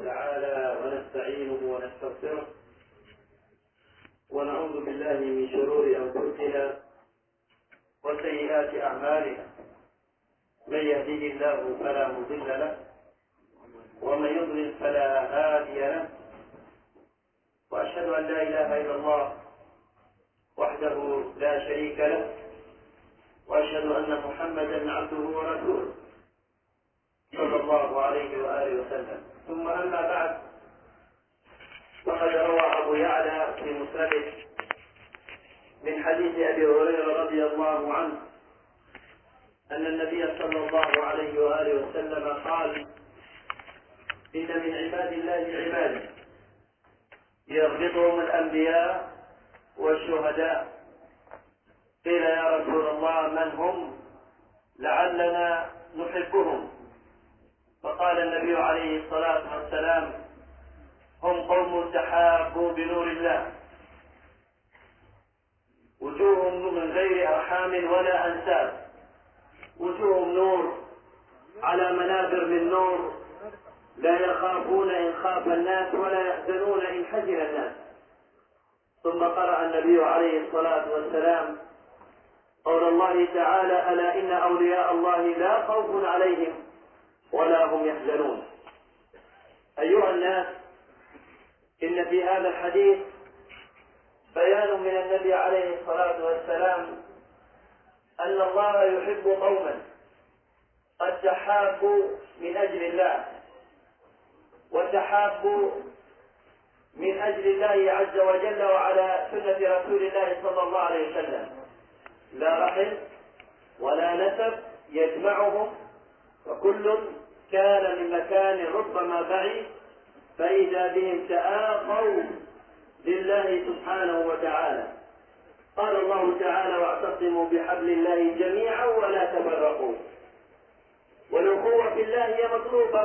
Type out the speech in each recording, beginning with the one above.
تعالى ونستعينه ونستغفره ونعوذ بالله من شرور أنفسنا وسيئات أعمالنا. من يهده الله فلا مضل له ومن يضلل فلا هادي له، وأشهد أن لا إله إلا الله وحده لا شريك له، وأشهد أن محمدا عبده ورسوله صلى الله عليه وآله وسلم. ثم أما بعد، فقد روى أبو يعلى في مسنده من حديث أبي هريرة رضي الله عنه أن النبي صلى الله عليه وآله وسلم قال: إن من عباد الله عبادا يغبطهم الأنبياء والشهداء. قيل: يا رسول الله من هم لعلنا نحبهم؟ فقال النبي عليه الصلاة والسلام: هم قوم تحابوا بنور الله، وجوههم من غير أرحام ولا أنساب، وجوههم نور على منابر من نور، لا يخافون إن خاف الناس ولا يحزنون إن حزن الناس. ثم قرأ النبي عليه الصلاة والسلام قول الله تعالى: ألا إن أولياء الله لا خوف عليهم ولا هم يحزنون. أيها الناس، إن في هذا الحديث بيان من النبي عليه الصلاة والسلام أن الله يحب قوما قد تحابوا من أجل الله، وتحابوا من أجل الله عز وجل وعلى سنة رسول الله صلى الله عليه وسلم. لا رحم ولا نسب يجمعهم، وكل كان من مكان ربما بعيد، فإذا بهم تآخوا لله سبحانه وتعالى. قال الله تعالى: واعتصموا بحبل الله جميعا ولا تفرقوا. والأخوة في الله هي مطلوبة،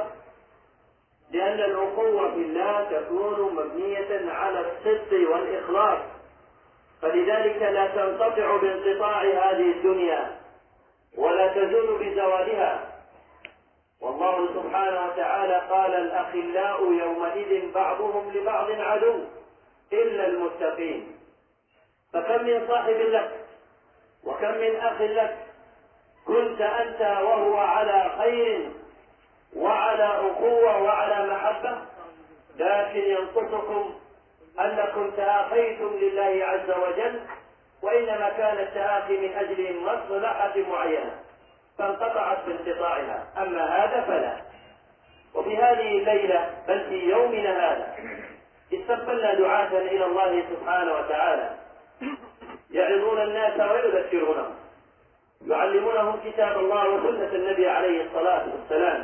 لأن الأخوة في الله تكون مبنية على الصدق والإخلاص، فلذلك لا تنقطع بانقطاع هذه الدنيا ولا تزول بزوالها. والله سبحانه وتعالى قال: الأخلاء يومئذ بعضهم لبعض عدو إلا المتقين. فكم من صاحب لك وكم من أخ لك كنت أنت وهو على خير وعلى أخوة وعلى محبة، لكن ينقصكم أنكم تآخيتم لله عز وجل، وإنما كان التآخي من أجل مصلحة معينة فانقطعت بانقطاعها. أما هذا فلا. وفي هذه الليلة بل في يومنا هذا استقبلنا دعاة إلى الله سبحانه وتعالى يعظون الناس ويذكرونهم، يعلمونهم كتاب الله وسنة النبي عليه الصلاة والسلام.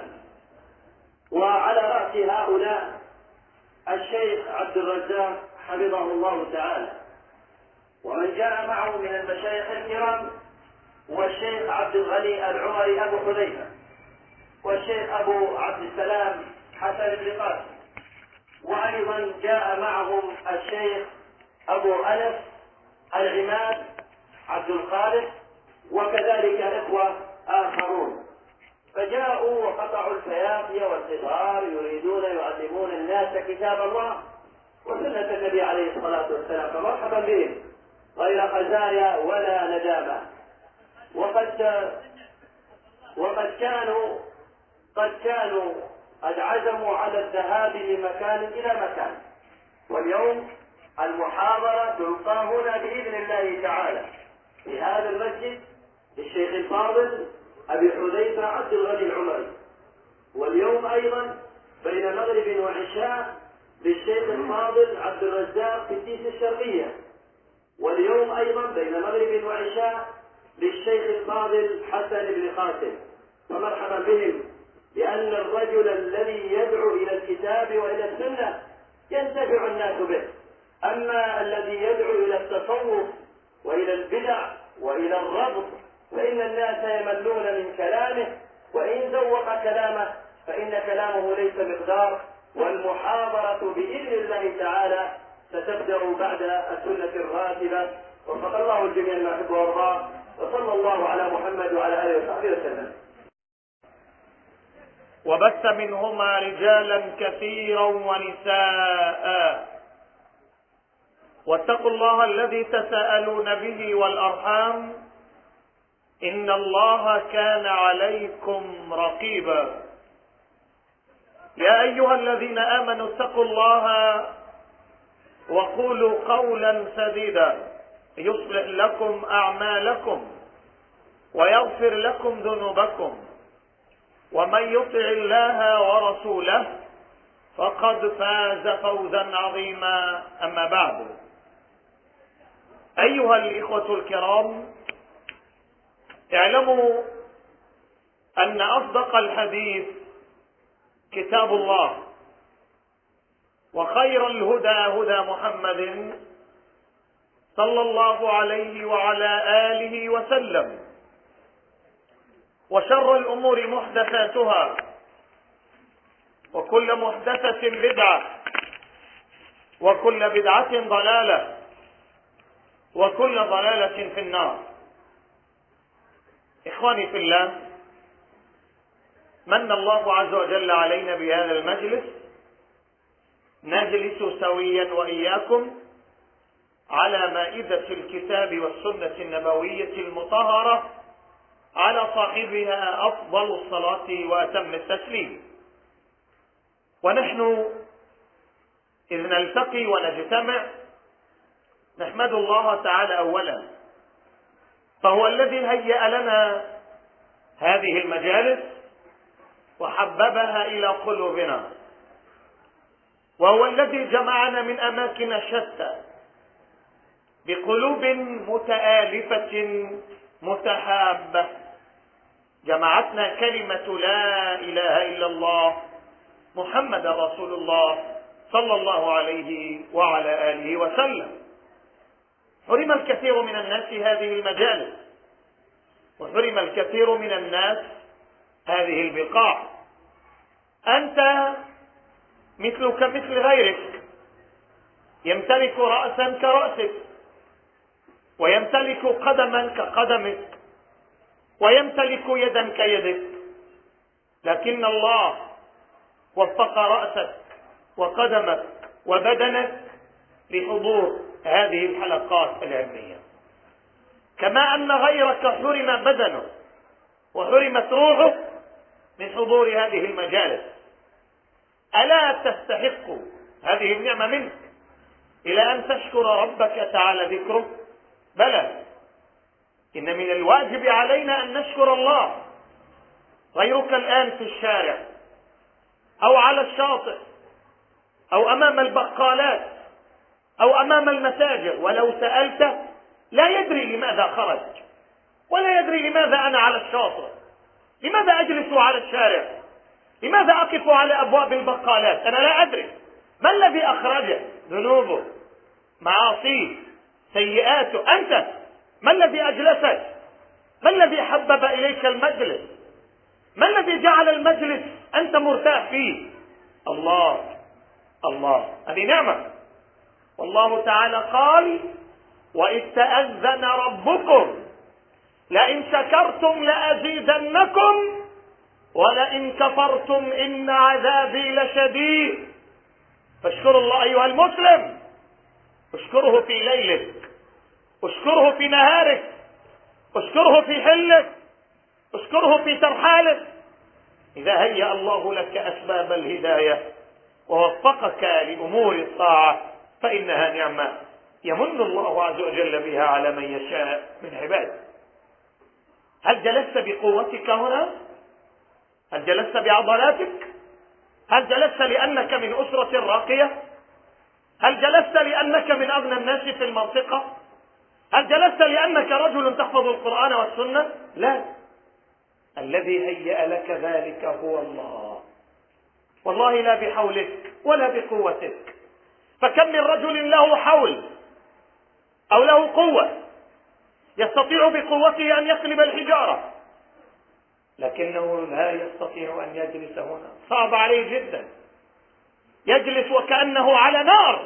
وعلى رأس هؤلاء الشيخ عبد الرزاق حفظه الله تعالى، ومن جاء معه من المشايخ الكرام والشيخ عبد الغني العمري أبو حذيفة، والشيخ أبو عبد السلام حسن بن قاسم، وأيضا جاء معهم الشيخ أبو أنس العماد عبد الخالق، وكذلك إخوة آخرون. فجاءوا وقطعوا الفيافي والقطار يريدون يعلمون الناس كتاب الله وسنة النبي عليه الصلاة والسلام، فمرحبا بهم غير خزايا ولا ندامة. وقد كانوا قد عزموا على الذهاب من مكان إلى مكان، واليوم المحاضرة تلقى هنا بإذن الله تعالى في هذا المسجد للشيخ الفاضل أبي حذيفة عبد الغني العمري، واليوم أيضا بين مغرب وعشاء للشيخ الفاضل عبد الرزاق في التيس الشرقية، واليوم أيضا بين مغرب وعشاء للشيخ الفاضل حسن بن قاسم. فمرحبا بهم، لأن الرجل الذي يدعو إلى الكتاب وإلى السنة ينتفع الناس به، أما الذي يدعو إلى التصوف وإلى البدع وإلى الرفض فإن الناس يملون من كلامه، وإن ذوق كلامه فإن كلامه ليس مقدار. والمحاضرة بإذن الله تعالى ستبدأ بعد السنة الراتبة، وفق الله الجميع ما يحب ويرضاه، وصلى الله على محمد وعلى آله وصحبه وسلم. وبث منهما رجالا كثيرا ونساء، واتقوا الله الذي تساءلون به والأرحام إن الله كان عليكم رقيبا. يا أيها الذين آمنوا اتقوا الله وقولوا قولا سديدا يصلح لكم أعمالكم ويغفر لكم ذنوبكم، ومن يطع الله ورسوله فقد فاز فوزا عظيما. أما بعد، أيها الإخوة الكرام، اعلموا أن أصدق الحديث كتاب الله، وخير الهدى هدى محمد صلى الله عليه وعلى آله وسلم، وشر الأمور محدثاتها، وكل محدثة بدعة، وكل بدعة ضلالة، وكل ضلالة في النار. إخواني في الله، من الله عز وجل علينا بهذا المجلس نجلس سويا وإياكم على مائدة الكتاب والسنة النبوية المطهرة، على صاحبها أفضل الصلاة وأتم التسليم. ونحن إذ نلتقي ونجتمع نحمد الله تعالى أولا، فهو الذي هيأ لنا هذه المجالس وحببها إلى قلوبنا، وهو الذي جمعنا من أماكن شتى بقلوب متآلفة متحابة، جمعتنا كلمة لا إله إلا الله محمد رسول الله صلى الله عليه وعلى آله وسلم. حرم الكثير من الناس هذه المجالس، وحرم الكثير من الناس هذه البقاع. أنت مثلك مثل غيرك، يمتلك رأسا كرأسك، ويمتلك قدما كقدمك، ويمتلك يدا كيدك، لكن الله وفق رأسك وقدمك وبدنك لحضور هذه الحلقات العلمية، كما أن غيرك حرم بدنه وحرمت روحه من حضور هذه المجالس. ألا تستحق هذه النعمة منك إلى أن تشكر ربك تعالى ذكره؟ بلى، إن من الواجب علينا أن نشكر الله. غيرك الآن في الشارع أو على الشاطئ أو أمام البقالات أو أمام المتاجر، ولو سألت لا يدري لماذا خرج، ولا يدري لماذا أنا على الشاطئ، لماذا أجلس على الشارع، لماذا أقف على أبواب البقالات. أنا لا أدري ما الذي أخرجه، ذنوبه، معاصيه، سيئاته. أنت ما الذي أجلسك؟ ما الذي حبب إليك المجلس؟ ما الذي جعل المجلس أنت مرتاح فيه؟ الله. الله، هذه نعمة. والله تعالى قال: وإذ تأذن ربكم لئن شكرتم لأزيدنكم ولئن كفرتم إن عذابي لشديد. فاشكروا الله أيها المسلم، اشكره في ليلك، اشكره في نهارك، اشكره في حلك، اشكره في ترحالك. إذا هيأ الله لك أسباب الهداية ووفقك لأمور الطاعة فإنها نعمة يمن الله عز وجل بها على من يشاء من عباده. هل جلست بقوتك هنا؟ هل جلست بعضلاتك؟ هل جلست لأنك من أسرة راقية؟ هل جلست لأنك من أغنى الناس في المنطقة؟ هل جلست لأنك رجل تحفظ القرآن والسنة؟ لا، الذي هيأ لك ذلك هو الله، والله لا بحولك ولا بقوتك. فكم من رجل له حول أو له قوة يستطيع بقوته أن يقلب الحجارة، لكنه لا يستطيع أن يجلس هنا، صعب عليه جدا، يجلس وكأنه على نار،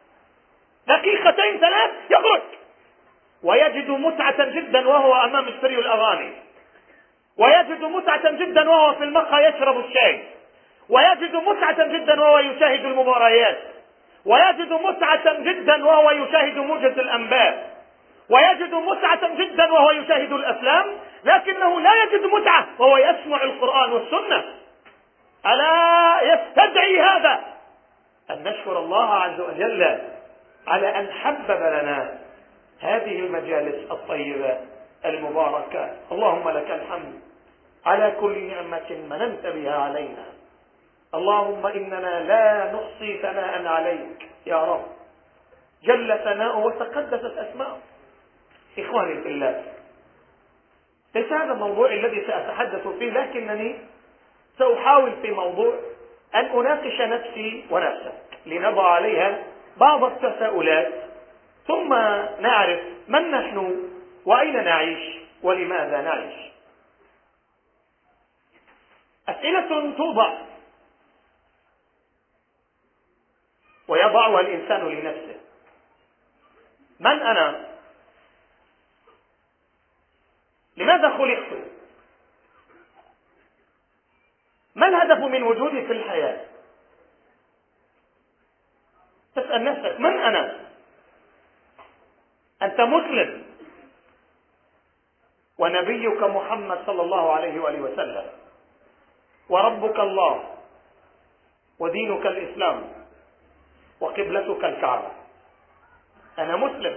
دقيقتين ثلاث يخرج، ويجد متعة جدا وهو أمام استريو الأغاني ويجد متعة جدا وهو في المقهى يشرب الشاي، ويجد متعة جدا وهو يشاهد المباريات، ويجد متعة جدا وهو يشاهد موجز الأنباء، ويجد متعة جدا وهو يشاهد الأفلام، لكنه لا يجد متعة وهو يسمع القرآن والسنة. ألا يستدعي هذا أن نشكر الله عز وجل على أن حبب لنا هذه المجالس الطيبة المباركة. اللهم لك الحمد على كل نعمة مننت بها علينا. اللهم إننا لا نحصي ثناء عليك يا رب، جل ثناؤه وتقدست أسماؤه. إخواني في الله، ليس هذا الموضوع الذي سأتحدث فيه، لكنني سأحاول في موضوع أن أناقش نفسي ونفسك لنضع عليها بعض التساؤلات، ثم نعرف من نحن وأين نعيش ولماذا نعيش. أسئلة توضع ويضعها الإنسان لنفسه. من أنا؟ لماذا خلقت؟ ما الهدف من وجودي في الحياة؟ تسأل نفسك من أنا؟ أنت مسلم، ونبيك محمد صلى الله عليه وآله وسلم، وربك الله، ودينك الإسلام، وقبلتك الكعبة. أنا مسلم.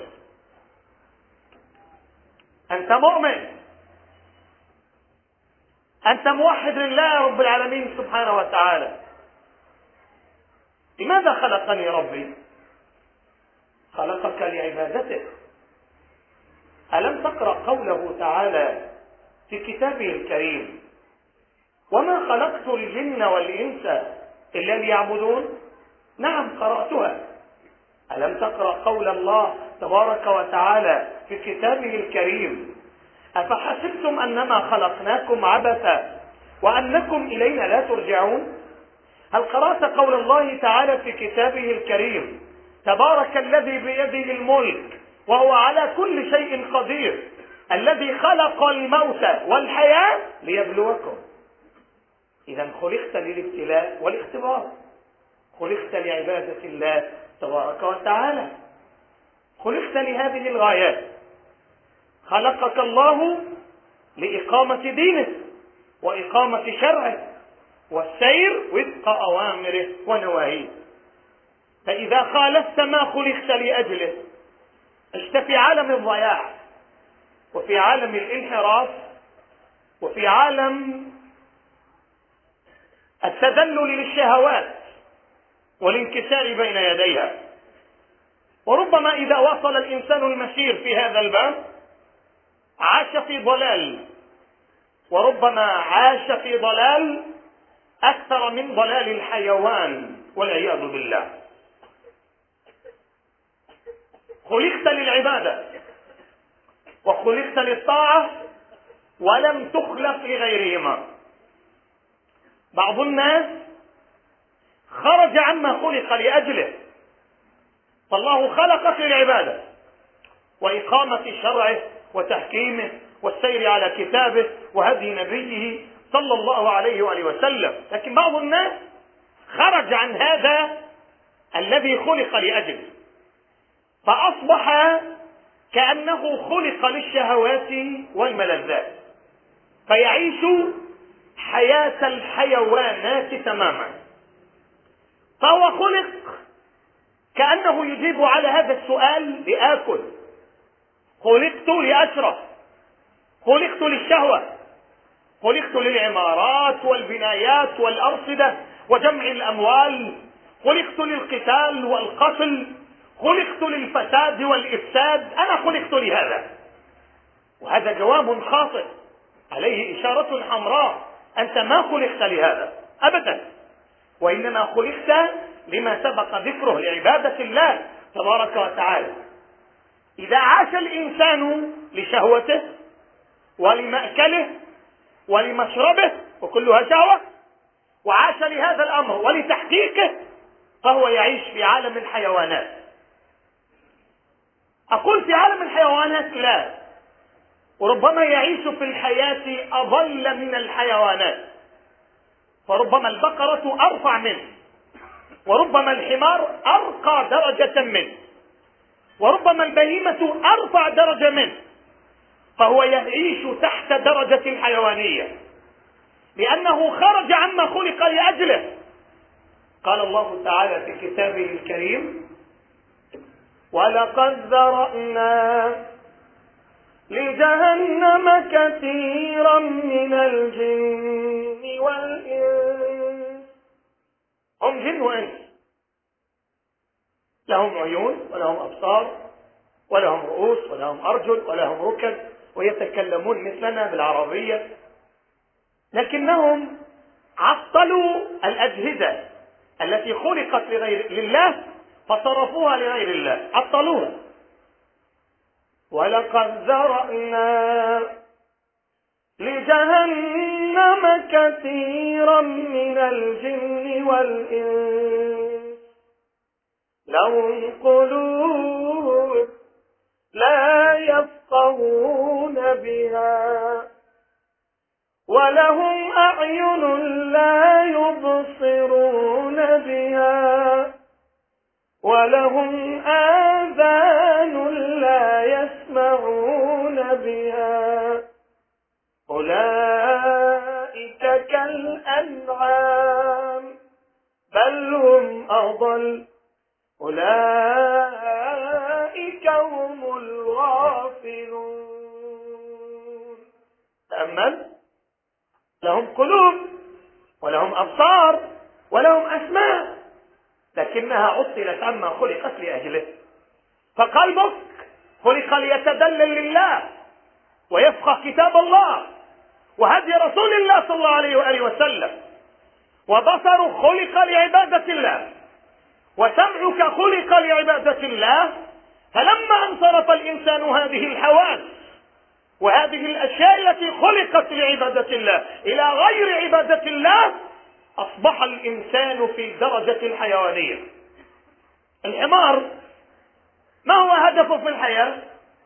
أنت مؤمن، أنت موحد لله رب العالمين سبحانه وتعالى. لماذا خلقني ربي؟ خلقك لعبادته. ألم تقرأ قوله تعالى في كتابه الكريم: وما خلقت الجن والإنس إلا ليعبدون؟ نعم، قرأتها. ألم تقرأ قول الله تبارك وتعالى في كتابه الكريم: أفحسبتم أنما خلقناكم عبثا وأنكم إلينا لا ترجعون؟ هل قرأت قول الله تعالى في كتابه الكريم: تبارك الذي بيده الملك وهو على كل شيء قدير الذي خلق الموت والحياة ليبلوكم؟ إذا خلقت للابتلاء والاختبار، خلقت لعبادة الله تبارك وتعالى، خلقت لهذه الغايات. خلقك الله لإقامة دينه وإقامة شرعه والسير وفق أوامره ونواهيه. فإذا خالفت ما خلقت لأجله عشت في عالم الضياع، وفي عالم الانحراف، وفي عالم التذلل للشهوات والانكسار بين يديها. وربما إذا وصل الإنسان المسير في هذا الباب عاش في ضلال، وربما عاش في ضلال أكثر من ضلال الحيوان والعياذ بالله. خلقت للعبادة وخلقت للطاعة ولم تخلق لغيرهما. بعض الناس خرج عما خلق لأجله، فالله خلقك للعبادة وإقامة شرعه وتحكيمه والسير على كتابه وهدي نبيه صلى الله عليه وآله وسلم. لكن بعض الناس خرج عن هذا الذي خلق لأجله، فأصبح كأنه خلق للشهوات والملذات، فيعيش حياة الحيوانات تماما. فهو خلق كأنه يجيب على هذا السؤال: لآكل، خلقت لأشرب، خلقت للشهوة، خلقت للعمارات والبنايات والأرصدة وجمع الأموال، خلقت للقتال والقتل، خلقت للفساد والإفساد. أنا خلقت لهذا. وهذا جواب خاطئ عليه إشارة حمراء. أنت ما خلقت لهذا أبدا، وإنما خلقت لما سبق ذكره، لعبادة الله تبارك وتعالى. إذا عاش الإنسان لشهوته ولمأكله ولمشربه وكلها شهوة، وعاش لهذا الأمر ولتحقيقه، فهو يعيش في عالم الحيوانات. أقول في عالم الحيوانات لا، وربما يعيش في الحياة أضل من الحيوانات، فربما البقرة أرفع منه، وربما الحمار أرقى درجة منه، وربما البهيمة أرفع درجة منه، فهو يعيش تحت درجة الحيوانية لأنه خرج عما خلق لأجله. قال الله تعالى في كتابه الكريم: ولقد ذرأنا لجهنم كثيرا من الجن والإنس. هم جن وإنس، لهم عيون ولهم أبصار ولهم رؤوس ولهم أرجل ولهم ركب ويتكلمون مثلنا بالعربية، لكنهم عطلوا الأجهزة التي خلقت لله فصرفوها لغير الله، عطلوها. ولقد ذرأنا لجهنم كثيرا من الجن والإنس لهم قلوب لا يفقهون بها ولهم أعين لا يبصرون بها ولهم آذان لا يسمعون بها أولئك كالأنعام بل هم أضل أولئك هم الغافلون. تأمل: لهم قلوب ولهم أبصار ولهم أسماع، لكنها عطلت عما خلقت لأجله. فقلبك خلق ليتدلل لله ويفقه كتاب الله وهدي رسول الله صلى الله عليه وآله وسلم، وبصر خلق لعبادة الله، وسمعك خلق لعبادة الله. فلما انصرف الإنسان هذه الحواس وهذه الأشياء التي خلقت لعبادة الله إلى غير عبادة الله، أصبح الإنسان في درجة الحيوانية. الحمار ما هو هدفه في الحياة؟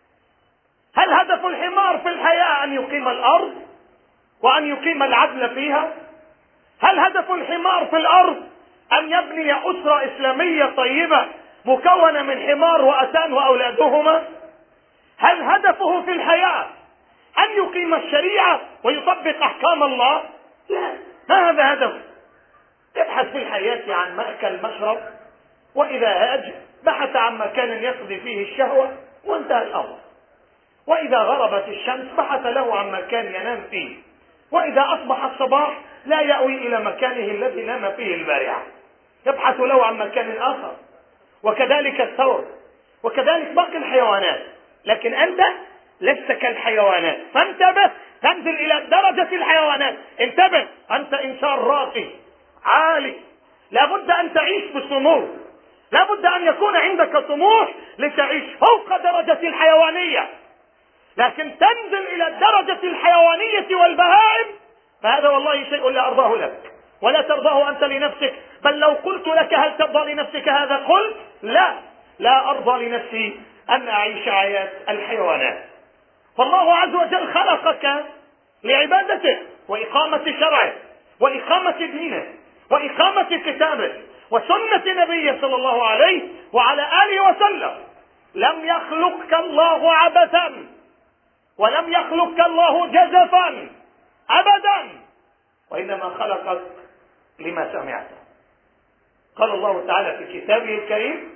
هل هدف الحمار في الحياة أن يقيم الأرض وأن يقيم العدل فيها؟ هل هدف الحمار في الأرض أن يبني أسرة إسلامية طيبة مكونة من حمار وأتان وأولادهما؟ هل هدفه في الحياة أن يقيم الشريعة ويطبق أحكام الله؟ لا، ما هذا هدفه. يبحث في الحياة عن مأكل مشرب، وإذا هاج بحث عن مكان يقضي فيه الشهوة وانتهى الأمر، وإذا غربت الشمس بحث له عن مكان ينام فيه، وإذا أصبح الصباح لا يأوي إلى مكانه الذي نام فيه البارحة، يبحث له عن مكان آخر. وكذلك الثور، وكذلك باقي الحيوانات. لكن أنت لست كالحيوانات، فانتبه، تنزل إلى درجة الحيوانات. انتبه، أنت إنسان راقي عالي، لابد أن تعيش بسمو، لابد أن يكون عندك طموح لتعيش فوق درجة الحيوانية. لكن تنزل إلى درجة الحيوانية والبهائم، فهذا والله شيء لا أرضاه لك ولا ترضاه أنت لنفسك. بل لو قلت لك هل ترضى لنفسك هذا، قلت لا أرضى لنفسي أن أعيش حياة الحيوانات. فالله عز وجل خلقك لعبادته وإقامة شرعه وإقامة دينه وإقامة كتابه وسنة نبيه صلى الله عليه وعلى آله وسلم. لم يخلقك الله عبثا، ولم يخلقك الله جزفا أبدا، وإنما خلقك لما سمعته. قال الله تعالى في كتابه الكريم: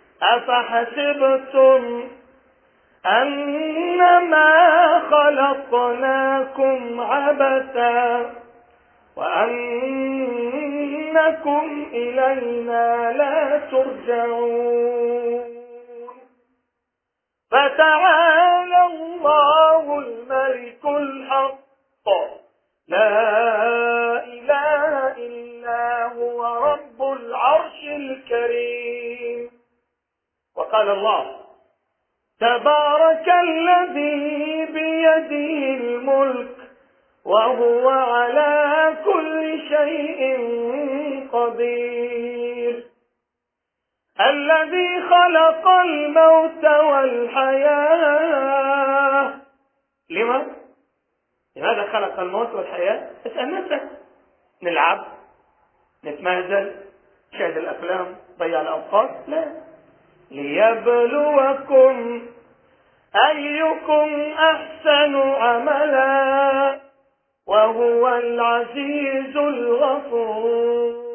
أفحسبتم أنما خلقناكم عبثا وأنكم إلينا لا ترجعون فتعالى الله الملك الحق لا إله إلا هو رب العرش الكريم. وقال الله: تبارك الذي بيده الملك وهو على كل شيء قدير الذي خلق الموت والحياة لماذا خلق الموت والحياة؟ اسأل نفسك. نلعب، نتمهزل، نشاهد الأفلام، ضيع الأوقات؟ لا. ليبلوكم أيكم أحسن عملا وهو العزيز الغفور.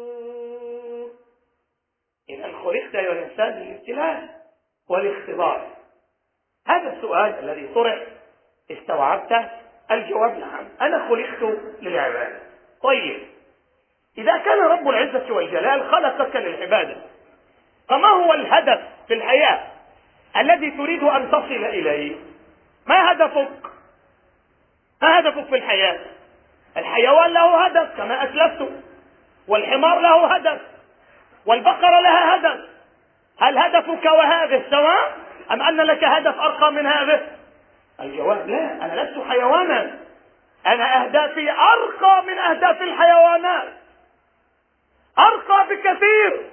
إذا خلقت أيها الإنسان للابتلاء والاختبار. هذا السؤال الذي طرح استوعبته؟ الجواب نعم، أنا خلقت للعبادة. طيب، إذا كان رب العزة والجلال خلقك للعبادة، فما هو الهدف في الحياة الذي تريد أن تصل إليه؟ ما هدفك؟ ما هدفك في الحياة؟ الحيوان له هدف كما أسلفت، والحمار له هدف، والبقرة لها هدف. هل هدفك وهذه سواء أم أن لك هدف أرقى من هذا؟ الجواب لا، أنا لست حيوانا، أنا أهدافي أرقى من أهداف الحيوانات، أرقى بكثير.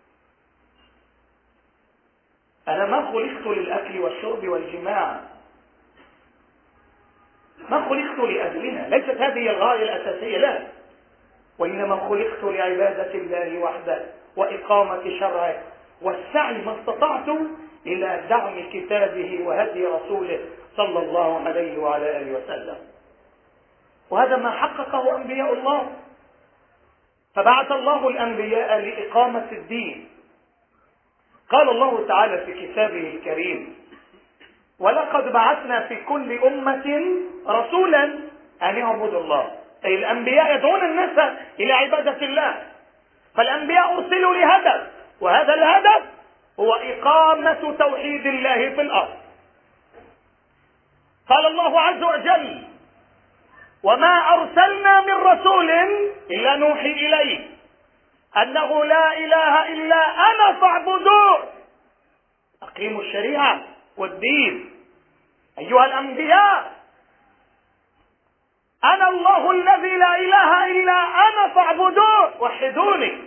أنا ما خلقت للأكل والشرب والجماع، ما خلقت لأجلها، ليست هذه الغاية الأساسية، لا، وإنما خلقت لعبادة الله وحده وإقامة شرعه والسعي ما استطعت إلى دعم كتابه وهدي رسوله صلى الله عليه وعلى آله وسلم. وهذا ما حققه أنبياء الله، فبعث الله الأنبياء لإقامة الدين. قال الله تعالى في كتابه الكريم: ولقد بعثنا في كل أمة رسولا أن يعبدوا الله. أي الأنبياء يدعون الناس إلى عبادة الله، فالأنبياء أرسلوا لهدف، وهذا الهدف هو إقامة توحيد الله في الأرض. قال الله عز وجل: وما أرسلنا من رسول إلا نوحي إليه أنه لا إله إلا أنا فاعبدون. أقيموا الشريعة والدين أيها الأنبياء، أنا الله الذي لا إله إلا أنا فاعبدون، وحدوني.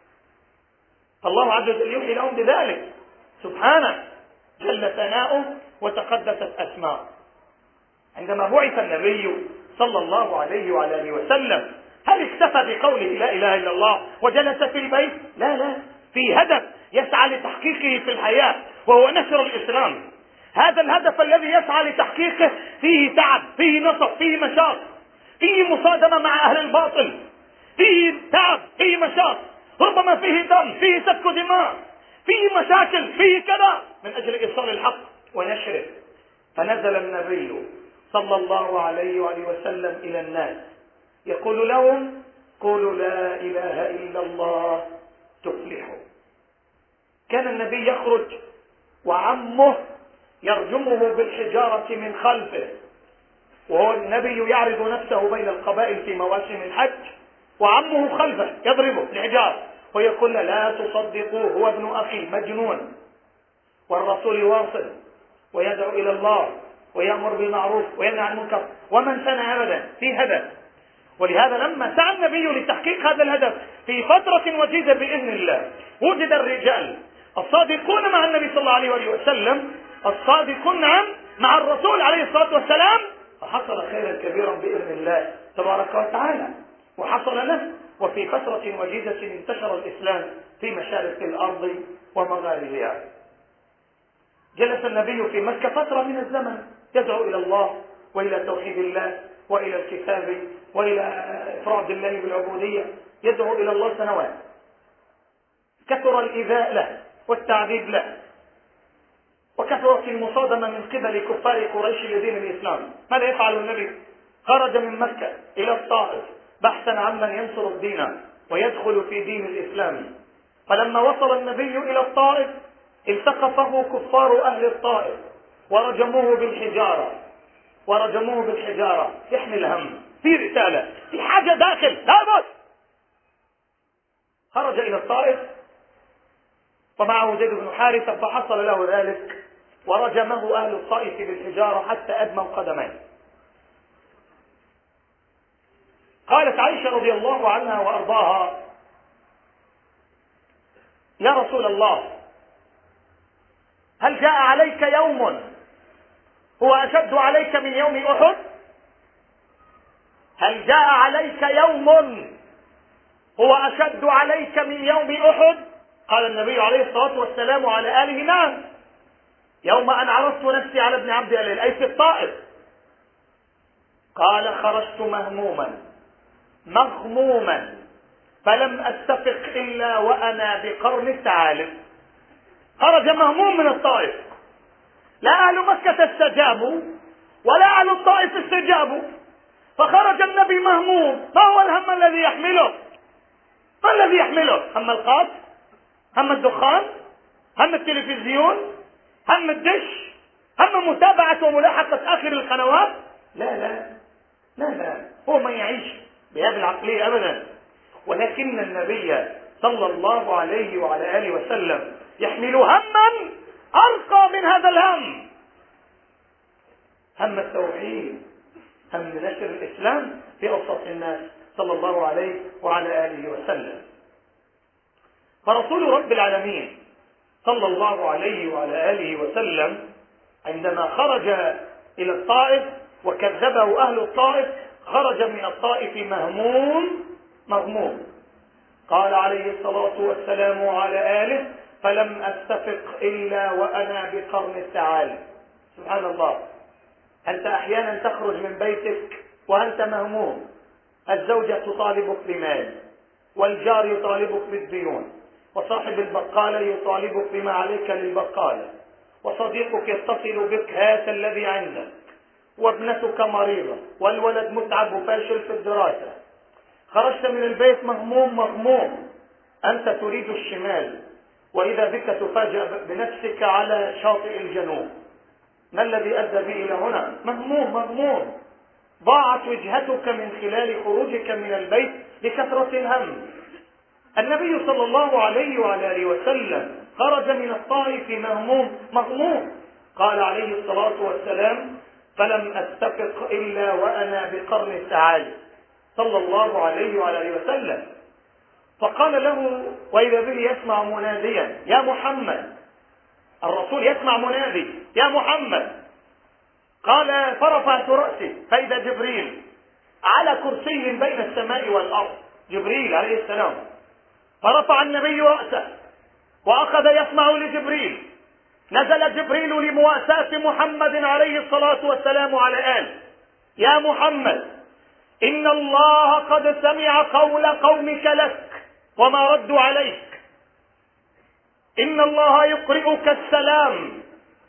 الله عز وجل يوحي لهم بذلك سبحانه جل ثناؤه وتقدست أسماؤه. عندما بعث النبي صلى الله عليه وعلى آله وسلم، هل اكتفى بقوله لا إله إلا الله وجلس في البيت؟ لا، في هدف يسعى لتحقيقه في الحياة، وهو نشر الإسلام. هذا الهدف الذي يسعى لتحقيقه فيه تعب، فيه نصب، فيه مشاق، فيه مصادمة مع أهل الباطل، فيه تعب، فيه مشاق، ربما فيه دم، فيه سفك دماء، فيه مشاكل، فيه كذا، من أجل إيصال الحق ونشره. فنزل النبي صلى الله عليه وآله وسلم إلى الناس يقول لهم: قولوا لا إله إلا الله تفلحوا. كان النبي يخرج وعمه يرجمه بالحجارة من خلفه، وهو النبي يعرض نفسه بين القبائل في مواسم الحج، وعمه خلفه يضربه بالحجارة ويقول: لا تصدقوه، هو ابن أخي مجنون. والرسول واصل ويدعو إلى الله ويأمر بالمعروف وينهى عن المنكر، ومن سنى أبدا في هدف. ولهذا لما سعى النبي لتحقيق هذا الهدف في فترة وجيزة بإذن الله، وجد الرجال الصادقون مع النبي صلى الله عليه وسلم، الصادقون مع الرسول عليه الصلاة والسلام، فحصل خيرا كبيرا بإذن الله تبارك وتعالى، وحصل نفس. وفي فترة وجيزة انتشر الإسلام في مشارق الأرض ومغاربها. جلس النبي في مكة فترة من الزمن يدعو إلى الله وإلى توحيد الله وإلى الكتاب وإلى إفراد الله بالعبودية، يدعو إلى الله سنوات. كثر الإيذاء له والتعذيب له، وكثرت المصادمة من قبل كفار قريش لدين الإسلام. ماذا يفعل النبي؟ خرج من مكة إلى الطائف بحثا عمن ينصر الدين ويدخل في دين الإسلام. فلما وصل النبي إلى الطائف التقطه كفار أهل الطائف ورجموه بالحجارة. يحمل هم، في رسالة، في حاجة داخل، لابد. خرج إلى الطائف ومعه زيد بن حارثة فحصل له ذلك، ورجمه أهل الطائف بالحجارة حتى أدموا قدميه. قالت عائشة رضي الله عنها وأرضاها: يا رسول الله، هل جاء عليك يوم هو أشد عليك من يوم أحد؟ هل جاء عليك يوم هو أشد عليك من يوم أحد؟ قال النبي عليه الصلاة والسلام على آله: نعم، يوم أن عرضت نفسي على ابن عبد الله أي في الطائف. قال: خرجت مهموما مغموما فلم أستفق إلا وأنا بقرن الثعالب. خرج مهموم من الطائف، لا أهل مكة استجابوا ولا أهل الطائف استجابوا، فخرج النبي مهموم. ما هو الهم الذي يحمله؟ ما الذي يحمله؟ هم القاط؟ هم الدخان؟ هم التلفزيون؟ هم الدش؟ هم متابعة وملاحقة آخر القنوات؟ لا لا لا لا، هو ما يعيش بهذه العقلية أبدا. ولكن النبي صلى الله عليه وعلى آله وسلم يحمل هما أرقى من هذا الهم، هم التوحيد، هم نشر الإسلام في أوسط الناس صلى الله عليه وعلى آله وسلم. فرسول رب العالمين صلى الله عليه وعلى آله وسلم عندما خرج إلى الطائف وكذبه أهل الطائف، خرج من الطائف مغموم. قال عليه الصلاة والسلام على آله: فلم أستفق إلا وأنا بقرن الثعالب. سبحان الله. أنت أحيانا تخرج من بيتك وأنت مهموم، الزوجة تطالبك بمال، والجار يطالبك بالديون، وصاحب البقالة يطالبك بما عليك للبقالة، وصديقك يتصل بك: هات الذي عندك، وابنتك مريضة، والولد متعب وفاشل في الدراسة. خرجت من البيت مغموم، أنت تريد الشمال، وإذا بك تفاجأ بنفسك على شاطئ الجنوب. ما الذي أدى بي إلى هنا؟ مغموم. ضاعت وجهتك من خلال خروجك من البيت لكثرة الهم. النبي صلى الله عليه وعلى آله وسلم خرج من الطائف مغموم. قال عليه الصلاة والسلام: فلم أستفق إلا وأنا بقرن الثعالب، صلى الله عليه وعلى آله وسلم. فقال له، وإذا به يسمع مناديا: يا محمد. الرسول يسمع منادي: يا محمد. قال: فرفعت رأسي فإذا جبريل على كرسي بين السماء والأرض، جبريل عليه السلام. فرفع النبي رأسه وأخذ يسمع لجبريل. نزل جبريل لمواساة محمد عليه الصلاة والسلام على آله: يا محمد، إن الله قد سمع قول قومك لك وما ردوا عليك، إن الله يقرئك السلام.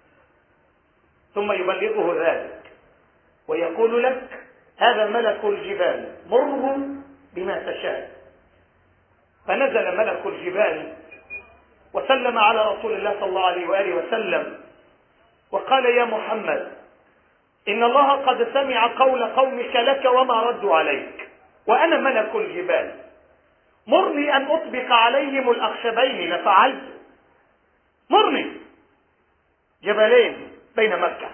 ثم يبلغه ذلك ويقول لك: هذا ملك الجبال، مره بما تشاء. فنزل ملك الجبال وسلم على رسول الله صلى الله عليه وآله وسلم وقال: يا محمد، إن الله قد سمع قول قومك لك وما ردوا عليك، وأنا ملك الجبال، مرني أن أطبق عليهم الأخشبين لفعلت. مرني، جبلين بين مكة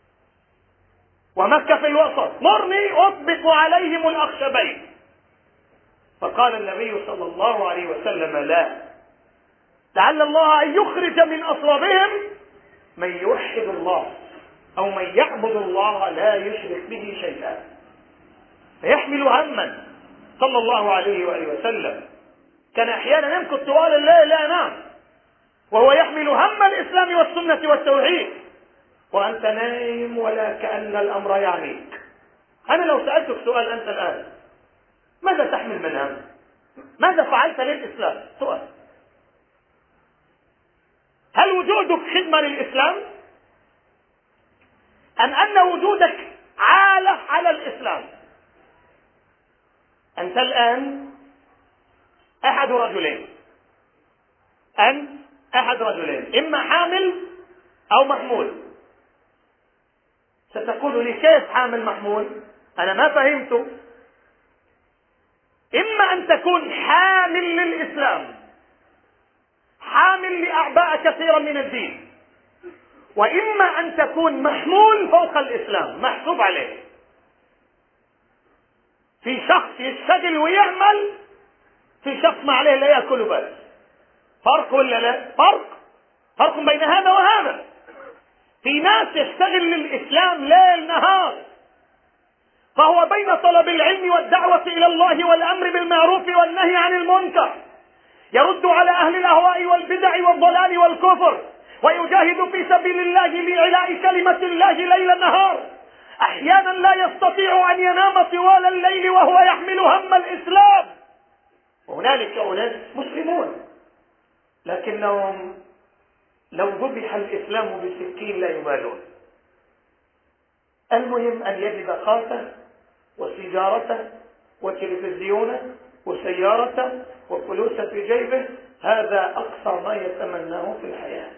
ومكة في الوسط، مرني أطبق عليهم الأخشبين. فقال النبي صلى الله عليه وسلم: لا، لعل الله أن يخرج من أصلابهم من يوحد الله أو من يعبد الله لا يشرك به شيئا. فيحمل هما صلى الله عليه وآله وسلم. كان أحيانا يمكث طوال الليل لا ينام وهو يحمل هم الإسلام والسنة والتوحيد، وأنت نايم ولا كأن الأمر يعنيك. أنا لو سألتك سؤال أنت الآن: ماذا تحمل من هم؟ ماذا فعلت للإسلام؟ سؤال. هل وجودك خدمة للإسلام؟ أم أن وجودك عالة على الإسلام؟ أنت الآن أحد رجلين، إما حامل أو محمول. ستقول لي: كيف حامل محمول؟ أنا ما فهمت. إما أن تكون حامل للإسلام، حامل لأعباء كثيرة من الدين، وإما أن تكون محمول فوق الإسلام، محسوب عليه. في شخص يشتغل ويعمل، في شخص ما عليه لا يأكل بس. فرق ولا لا؟ فرق بين هذا وهذا. في ناس يشتغل للإسلام ليل نهار، فهو بين طلب العلم والدعوة إلى الله والأمر بالمعروف والنهي عن المنكر، يرد على أهل الأهواء والبدع والضلال والكفر، ويجاهد في سبيل الله لإعلاء كلمة الله ليل نهار. أحيانا لا يستطيع أن ينام طوال الليل وهو يحمل هم الإسلام. وهنالك أناس مسلمون لكنهم لو ذبح الإسلام بسكين لا يبالون. المهم أن يجد قاته وسيجارته وتلفزيونه وسيارته وفلوس في جيبه، هذا أقصى ما يتمناه في الحياة.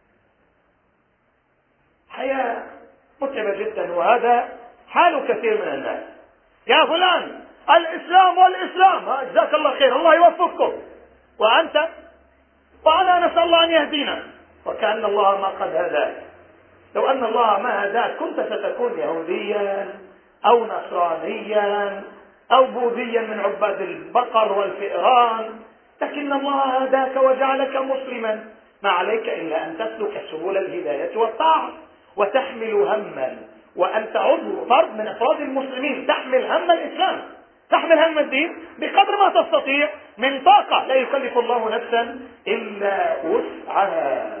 حياة متعبة جدا، وهذا حال كثير من الناس. يا فلان الإسلام والإسلام، جزاك الله خير، الله يوفقكم، وأنت وأنا نسأل الله أن يهدينا، وكأن الله ما قد هداك. لو أن الله ما هداك كنت ستكون يهوديا أو نصرانيا أو بوذيا من عباد البقر والفئران، لكن الله هداك وجعلك مسلما، ما عليك إلا أن تسلك سبل الهداية والطاعة وتحمل هما، وأنت عضو فرد من أفراد المسلمين، تحمل هم الإسلام، تحمل هم الدين بقدر ما تستطيع من طاقة، لا يكلف الله نفسا إلا وسعها.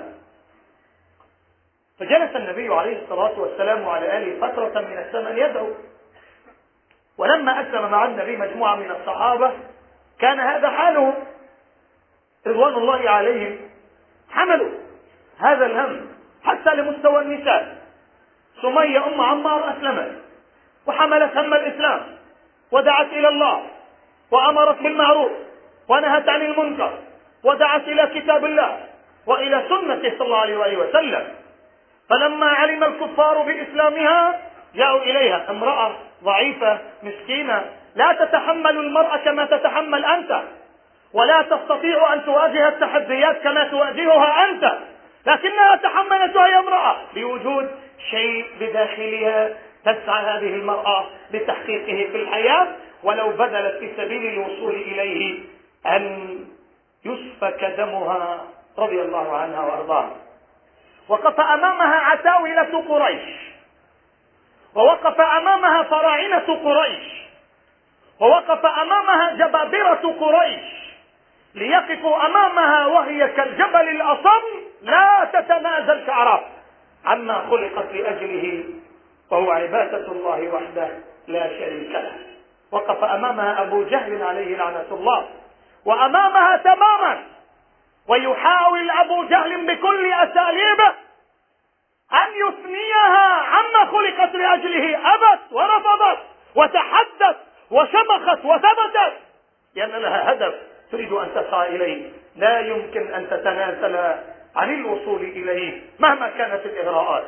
فجلس النبي عليه الصلاة والسلام على آله فترة من الزمن يدعو، ولما أسلم مع النبي مجموعة من الصحابة كان هذا حاله رضوان الله عليهم، حملوا هذا الهم حتى لمستوى النساء. سمية أم عمار أسلمت وحملت هم الإسلام ودعت إلى الله وأمرت بالمعروف ونهت عن المنكر ودعت إلى كتاب الله وإلى سنته صلى الله عليه وآله وسلم. فلما علم الكفار بإسلامها جاءوا إليها، امرأة ضعيفة مسكينة لا تتحمل المرأة كما تتحمل أنت، ولا تستطيع أن تواجه التحديات كما تواجهها أنت، لكنها تحملت وهي امرأة بوجود شيء بداخلها تسعى هذه المرأة لتحقيقه في الحياة، ولو بذلت في سبيل الوصول إليه أن يسفك دمها رضي الله عنها وأرضاها. وقف أمامها عتاولة قريش، ووقف أمامها فراعنة قريش، ووقف أمامها جبابرة قريش ليقفوا أمامها وهي كالجبل الأصم لا تتنازل كعرف عما خلقت لأجله، وهو عبادة الله وحده لا شريك له. وقف أمامها أبو جهل عليه لعنة الله، وأمامها تماما، ويحاول أبو جهل بكل أساليبه أن يثنيها عما خلقت لأجله، أبت ورفضت وتحدت وشمخت وثبتت، لأن لها هدف تريد أن تسعى إليه، لا يمكن أن تتنازل عن الوصول إليه مهما كانت الإغراءات.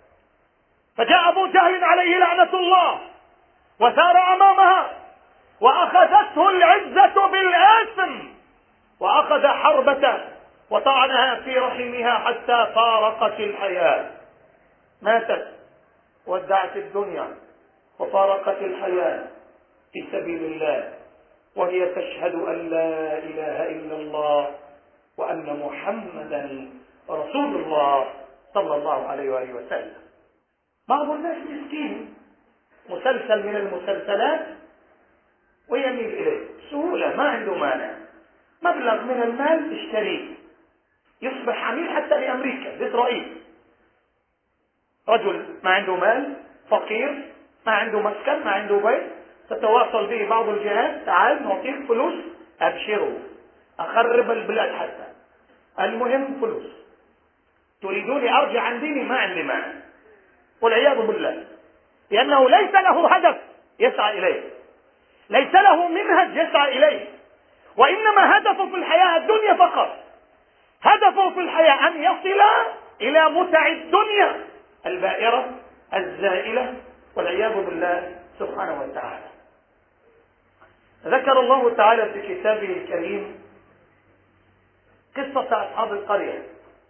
فجاء أبو جهل عليه لعنة الله وثار أمامها، وأخذته العزة بالآثم، وأخذ حربته وطعنها في رحمها حتى فارقت الحياة، ماتت ودعت الدنيا وفارقت الحياة في سبيل الله، وهي تشهد أن لا إله إلا الله وأن محمدا رسول الله صلى الله عليه وآله وسلم. بعض الناس مسكين مسلسل من المسلسلات ويميل إليه سهولة، ما عنده مانع، مبلغ من المال اشتريه، يصبح عميل حتى لأمريكا لإسرائيل. رجل ما عنده مال، فقير، ما عنده مسكن، ما عنده بيت، تتواصل به بعض الجهات، تعال نعطيك فلوس، أبشروا، أخرب البلاد حتى، المهم فلوس. تريدوني أرجع عن ديني؟ ما عندي مانع، والعياذ بالله، لأنه ليس له هدف يسعى إليه، ليس له منهج يسعى إليه، وإنما هدفه في الحياة الدنيا فقط. هدفه في الحياة أن يصل إلى متع الدنيا البائرة الزائلة، والعياذ بالله سبحانه وتعالى. ذكر الله تعالى في كتابه الكريم قصة أصحاب القرية.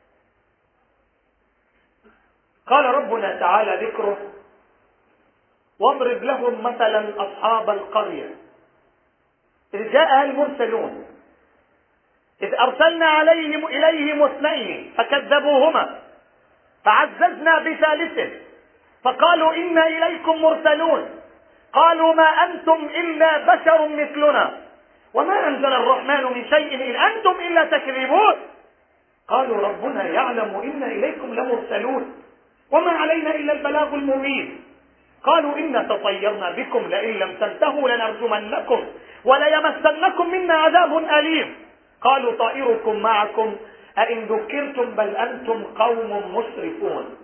قال ربنا تعالى ذكره: واضرب لهم مثلا أصحاب القرية إذ جاءها المرسلون إذ أرسلنا إليهم اثنين فكذبوهما فعززنا بثالثه فقالوا إنا إليكم مرسلون. قالوا ما أنتم إلا بشر مثلنا وما أنزل الرحمن من شيء إن أنتم إلا تكذبون. قالوا ربنا يعلم إنا إليكم لمرسلون وما علينا إلا البلاغ المبين. قالوا إنا تطيرنا بكم لئن لم تنتهوا لنرجمنكم وليمسنكم منا عذاب أليم. قالوا طائركم معكم أئن ذكرتم بل أنتم قوم مسرفون.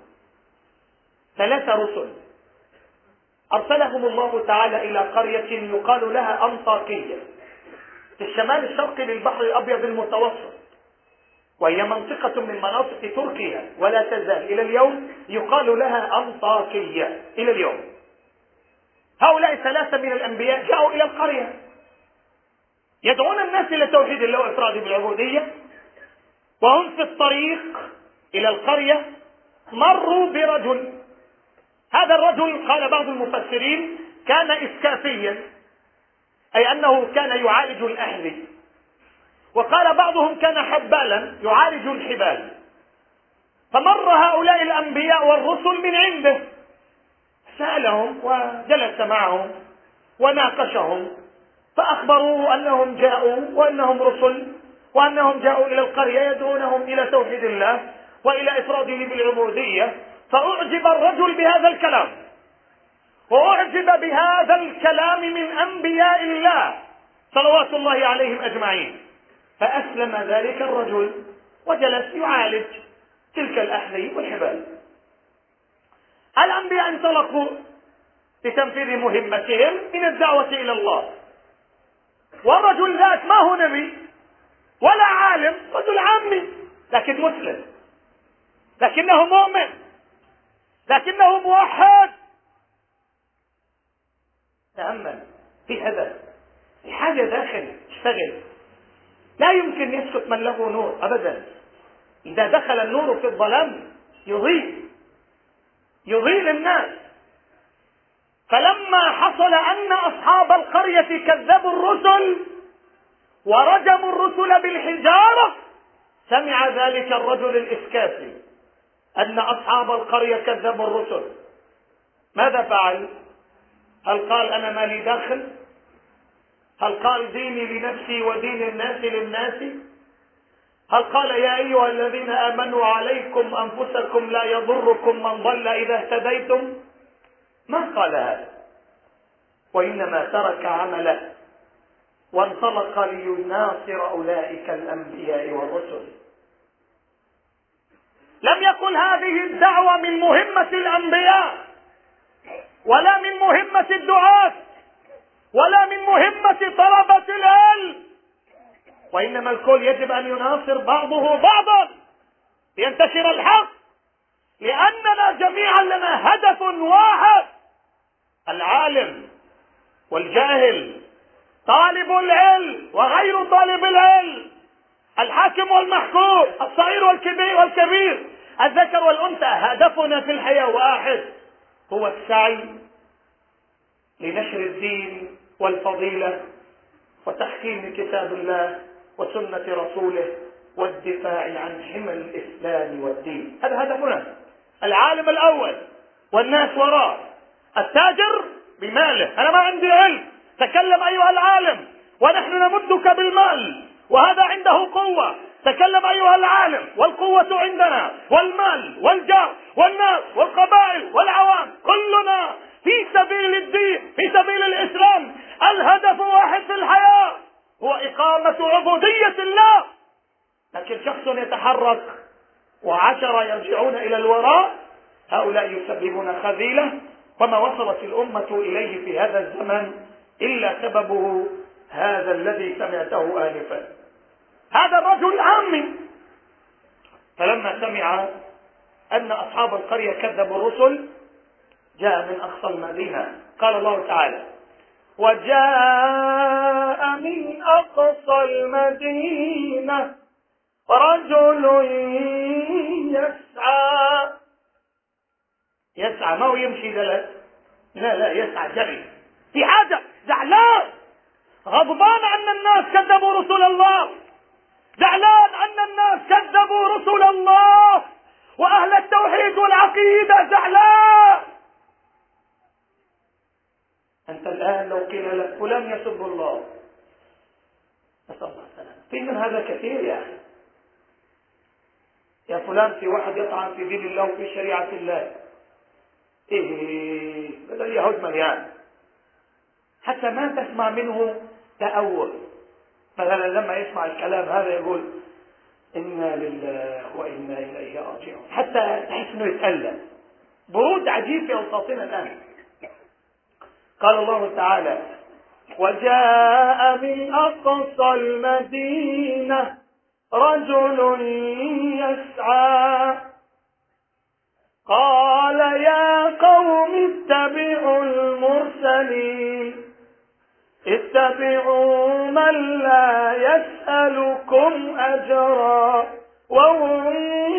3 رسل أرسلهم الله تعالى إلى قرية يقال لها أنطاكية في الشمال الشرقي للبحر الأبيض المتوسط، وهي منطقة من مناطق تركيا ولا تزال إلى اليوم يقال لها أنطاكية إلى اليوم. هؤلاء 3 من الأنبياء جاءوا إلى القرية يدعون الناس إلى توحيد الله وإفراده بالعبودية، وهم في الطريق إلى القرية مروا برجل. هذا الرجل قال بعض المفسرين كان إسكافيا، أي أنه كان يعالج الأهل، وقال بعضهم كان حبالا يعالج الحبال. فمر هؤلاء الأنبياء والرسل من عنده، سألهم وجلس معهم وناقشهم، فأخبروه أنهم جاءوا وأنهم رسل وأنهم جاءوا إلى القرية يدعونهم إلى توحيد الله وإلى إفراده بالعبودية. فأعجب الرجل بهذا الكلام، وأعجب بهذا الكلام من أنبياء الله صلوات الله عليهم أجمعين، فأسلم ذلك الرجل وجلس يعالج تلك الأحذية والحبال. الأنبياء انطلقوا لتنفيذ مهمتهم من الدعوة إلى الله، والرجل ذات ما هو نبي ولا عالم، رجل عامي لكن مسلم، لكنه مؤمن، لكنه موحد. تأمل في هدف، في حاجة داخل اشتغل. لا يمكن يسكت من له نور أبدا. إذا دخل النور في الظلام يضيء للناس. فلما حصل أن أصحاب القرية كذبوا الرسل ورجموا الرسل بالحجارة، سمع ذلك الرجل الإسكافي أن أصحاب القرية كذبوا الرسل. ماذا فعل؟ هل قال أنا ما لي داخل؟ هل قال ديني لنفسي ودين الناس للناس؟ هل قال يا أيها الذين آمنوا عليكم أنفسكم لا يضركم من ضل إذا اهتديتم؟ ما قال هذا، وإنما ترك عمله وانطلق ليناصر أولئك الأنبياء والرسل. لم يقل هذه الدعوة من مهمة الأنبياء ولا من مهمة الدعاة ولا من مهمة طلبة العلم، وإنما الكل يجب أن يناصر بعضه بعضا لينتشر الحق، لأننا جميعا لنا هدف واحد: العالم والجاهل، طالب العلم وغير طالب العلم، الحاكم والمحكوم، الصغير والكبير، الذكر والأنثى. هدفنا في الحياة واحد، هو السعي لنشر الدين والفضيلة وتحكيم كتاب الله وسنة رسوله والدفاع عن حمى الإسلام والدين. هذا هدفنا. العالم الأول والناس وراء. التاجر بماله، أنا ما عندي علم، تكلم أيها العالم ونحن نمدك بالمال، وهذا عنده قوة، تكلم أيها العالم والقوة عندنا، والمال والجاه والناس والقبائل والعوام، كلنا في سبيل الدين، في سبيل الإسلام. الهدف واحد في الحياة، هو إقامة عبودية الله. لكن شخص يتحرك و10 يرجعون إلى الوراء، هؤلاء يسببون خذيلة. وما وصلت الأمة إليه في هذا الزمن إلا سببه هذا الذي سمعته آنفا. هذا الرجل عامي، فلما سمع أن أصحاب القرية كذبوا الرسل جاء من أقصى المدينة. قال الله تعالى: وجاء من أقصى المدينة رجل يسعى، ما هو يمشي دلس، لا يسعى جري، في حاجة، زعلان، غضبان أن الناس كذبوا رسل الله، زعلان أن الناس كذبوا رسل الله وأهل التوحيد عقيدة زعلان. أنت الآن لو قيل لك فلان يسب الله، نسأل الله السلامة، في من هذا كثير يا أخي. يا فلان في واحد يطعن في دين الله وفي شريعة الله، بدل اليهود مليان، حتى ما تسمع منه تأول. مثلا لما يسمع الكلام هذا يقول إنا لله وإنا إليه راجعون، حتى تحس إنه يتألم. برود عجيب في أوساطنا الآن. قال الله تعالى: وجاء من أقصى المدينة رجل يسعى قال يا قوم اتبعوا المرسلين اتبعوا من لا يسألكم أجرا وهم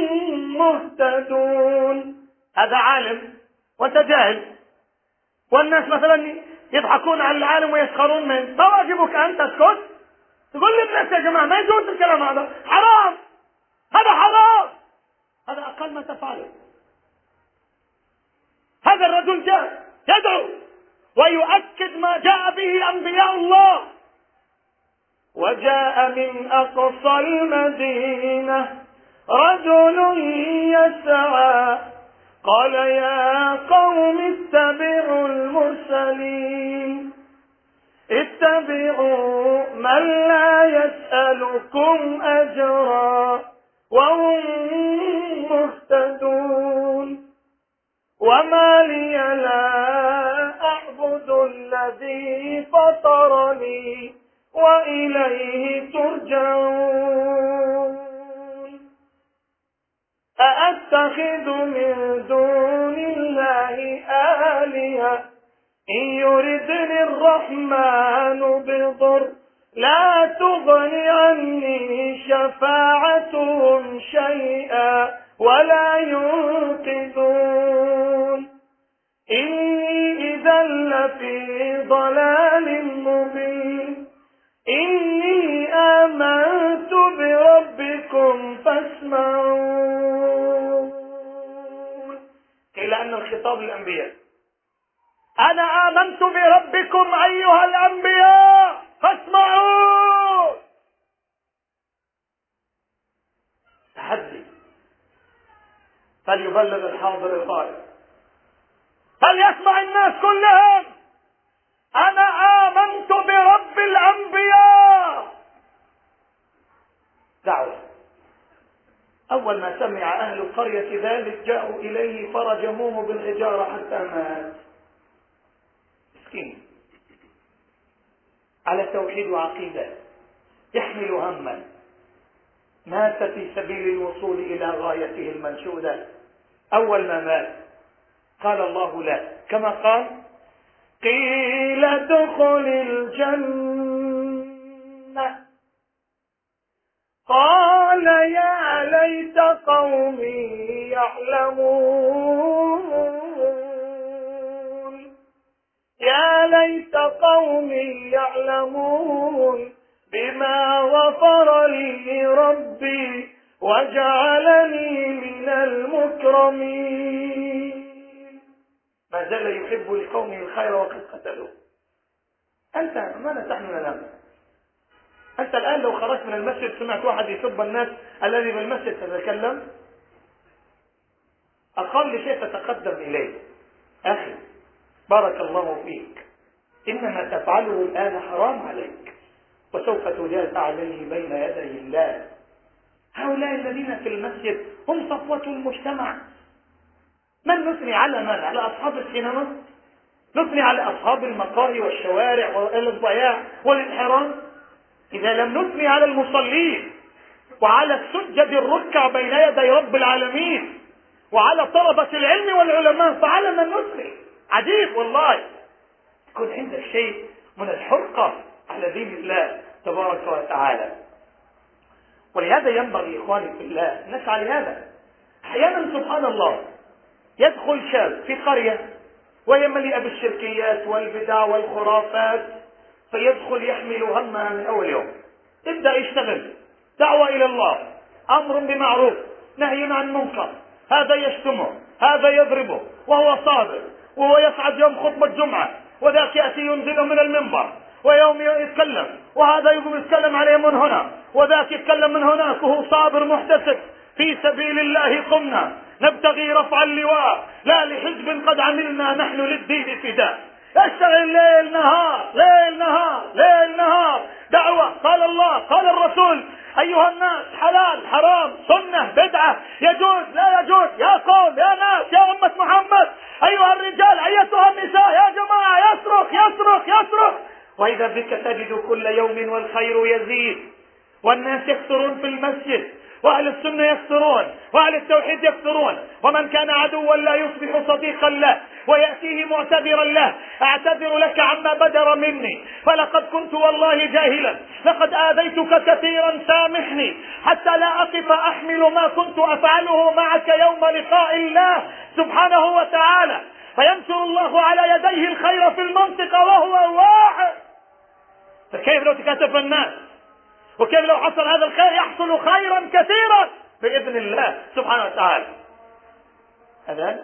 مهتدون. هذا عالم وانت جاهل، والناس مثلا يضحكون على العالم ويسخرون منه، فواجبك أن تسكت تقول للناس يا جماعة ما يجوز الكلام هذا، حرام، هذا حرام، هذا أقل ما تفعله. هذا الرجل جاء يدعو ويؤكد ما جاء به أنبياء الله. وجاء من أقصى المدينة رجل يسعى قال يا قوم اتبعوا المرسلين اتبعوا من لا يسألكم أجرا وهم مهتدون. وما لي لا أعبد الذي فطرني وإليه ترجعون. أأتخذ من دون الله آلهة إن يردني الرحمن بضر لا تغن عني شفاعتهم شيئا ولا ينقذون. إني إذا لفي ضلال مبين. إني آمنت بربكم فاسمعون. قيل أن الخطاب للأنبياء، أنا آمنت بربكم أيها الأنبياء فاسمعون. تحدي، فليبلغ الحاضر الغائب، فليسمع الناس كلهم. أنا آمنت برب الأنبياء. دعوة. أول ما سمع أهل القرية ذلك جاءوا إليه فرجموه بالحجارة حتى مات. مسكين على توحيد وعقيدة، يحمل هما، مات في سبيل الوصول إلى غايته المنشودة. أول ما مات قال الله له كما قال: قيل ادخل الجنة قال يا ليت قومي يعلمون. يا ليت قومي يعلمون بما غفر لي ربي وجعلني من المكرمين. ما زال يحب لقومه الخير وقد قتلوه. أنت ماذا تحمل الهم؟ أنت الآن لو خرجت من المسجد سمعت واحد يسب الناس الذي بالمسجد تتكلم، أقل شيء تتقدم إليه: أخي بارك الله فيك، إنما تفعله الآن حرام عليك وسوف تجاز عليه بين يدي الله. هؤلاء الذين في المسجد هم صفوة المجتمع. من نثني على من؟ على أصحاب السينما؟ نثني على أصحاب المقاهي والشوارع والضياع والانحرام؟ إذا لم نثني على المصلين وعلى السجد الركع بين يدي رب العالمين وعلى طلبة العلم والعلماء فعلى من نثني؟ عجيب والله. يكون عندك شيء من الحرقة على دين الله تبارك وتعالى. ولهذا ينبغي إخواني في الله نسعى لهذا. أحيانا سبحان الله يدخل شاب في قرية وهي مليئة بالشركيات والبدع والخرافات، فيدخل يحمل همها من أول يوم، يبدأ يشتغل دعوة إلى الله، أمر بمعروف نهي عن منكر، هذا يشتمه هذا يضربه وهو صابر، وهو يصعد يوم خطبة جمعة، وذاك يأتي ينزله من المنبر ويوم يتكلم، وهذا يقوم يتكلم عليه من هنا، وذاك يتكلم من هناك، وهو صابر محتسب. في سبيل الله قمنا نبتغي رفع اللواء، لا لحزب قد عملنا نحن للدين فداء. يشتغل ليل نهار ليل نهار ليل نهار دعوة. قال الله قال الرسول: أيها الناس، حلال حرام سنة بدعة يجوز لا يجوز، يا قوم يا ناس يا أمة محمد، أيها الرجال أيتها النساء، يا جماعة، يصرخ يصرخ يصرخ. وإذا بك تجد كل يوم والخير يزيد، والناس يكثرون في المسجد، وأهل السنة يكثرون، وأهل التوحيد يكثرون. ومن كان عدوا لا يصبح صديقا له، ويأتيه معتذرا له: أعتذر لك عما بدر مني، فلقد كنت والله جاهلا، لقد آذيتك كثيرا، سامحني حتى لا أقف أحمل ما كنت أفعله معك يوم لقاء الله سبحانه وتعالى. فينشر الله على يديه الخير في المنطقة وهو واحد. فكيف لو تكاتف الناس؟ وكيف لو حصل هذا الخير؟ يحصل خيرا كثيرا بإذن الله سبحانه وتعالى. أذن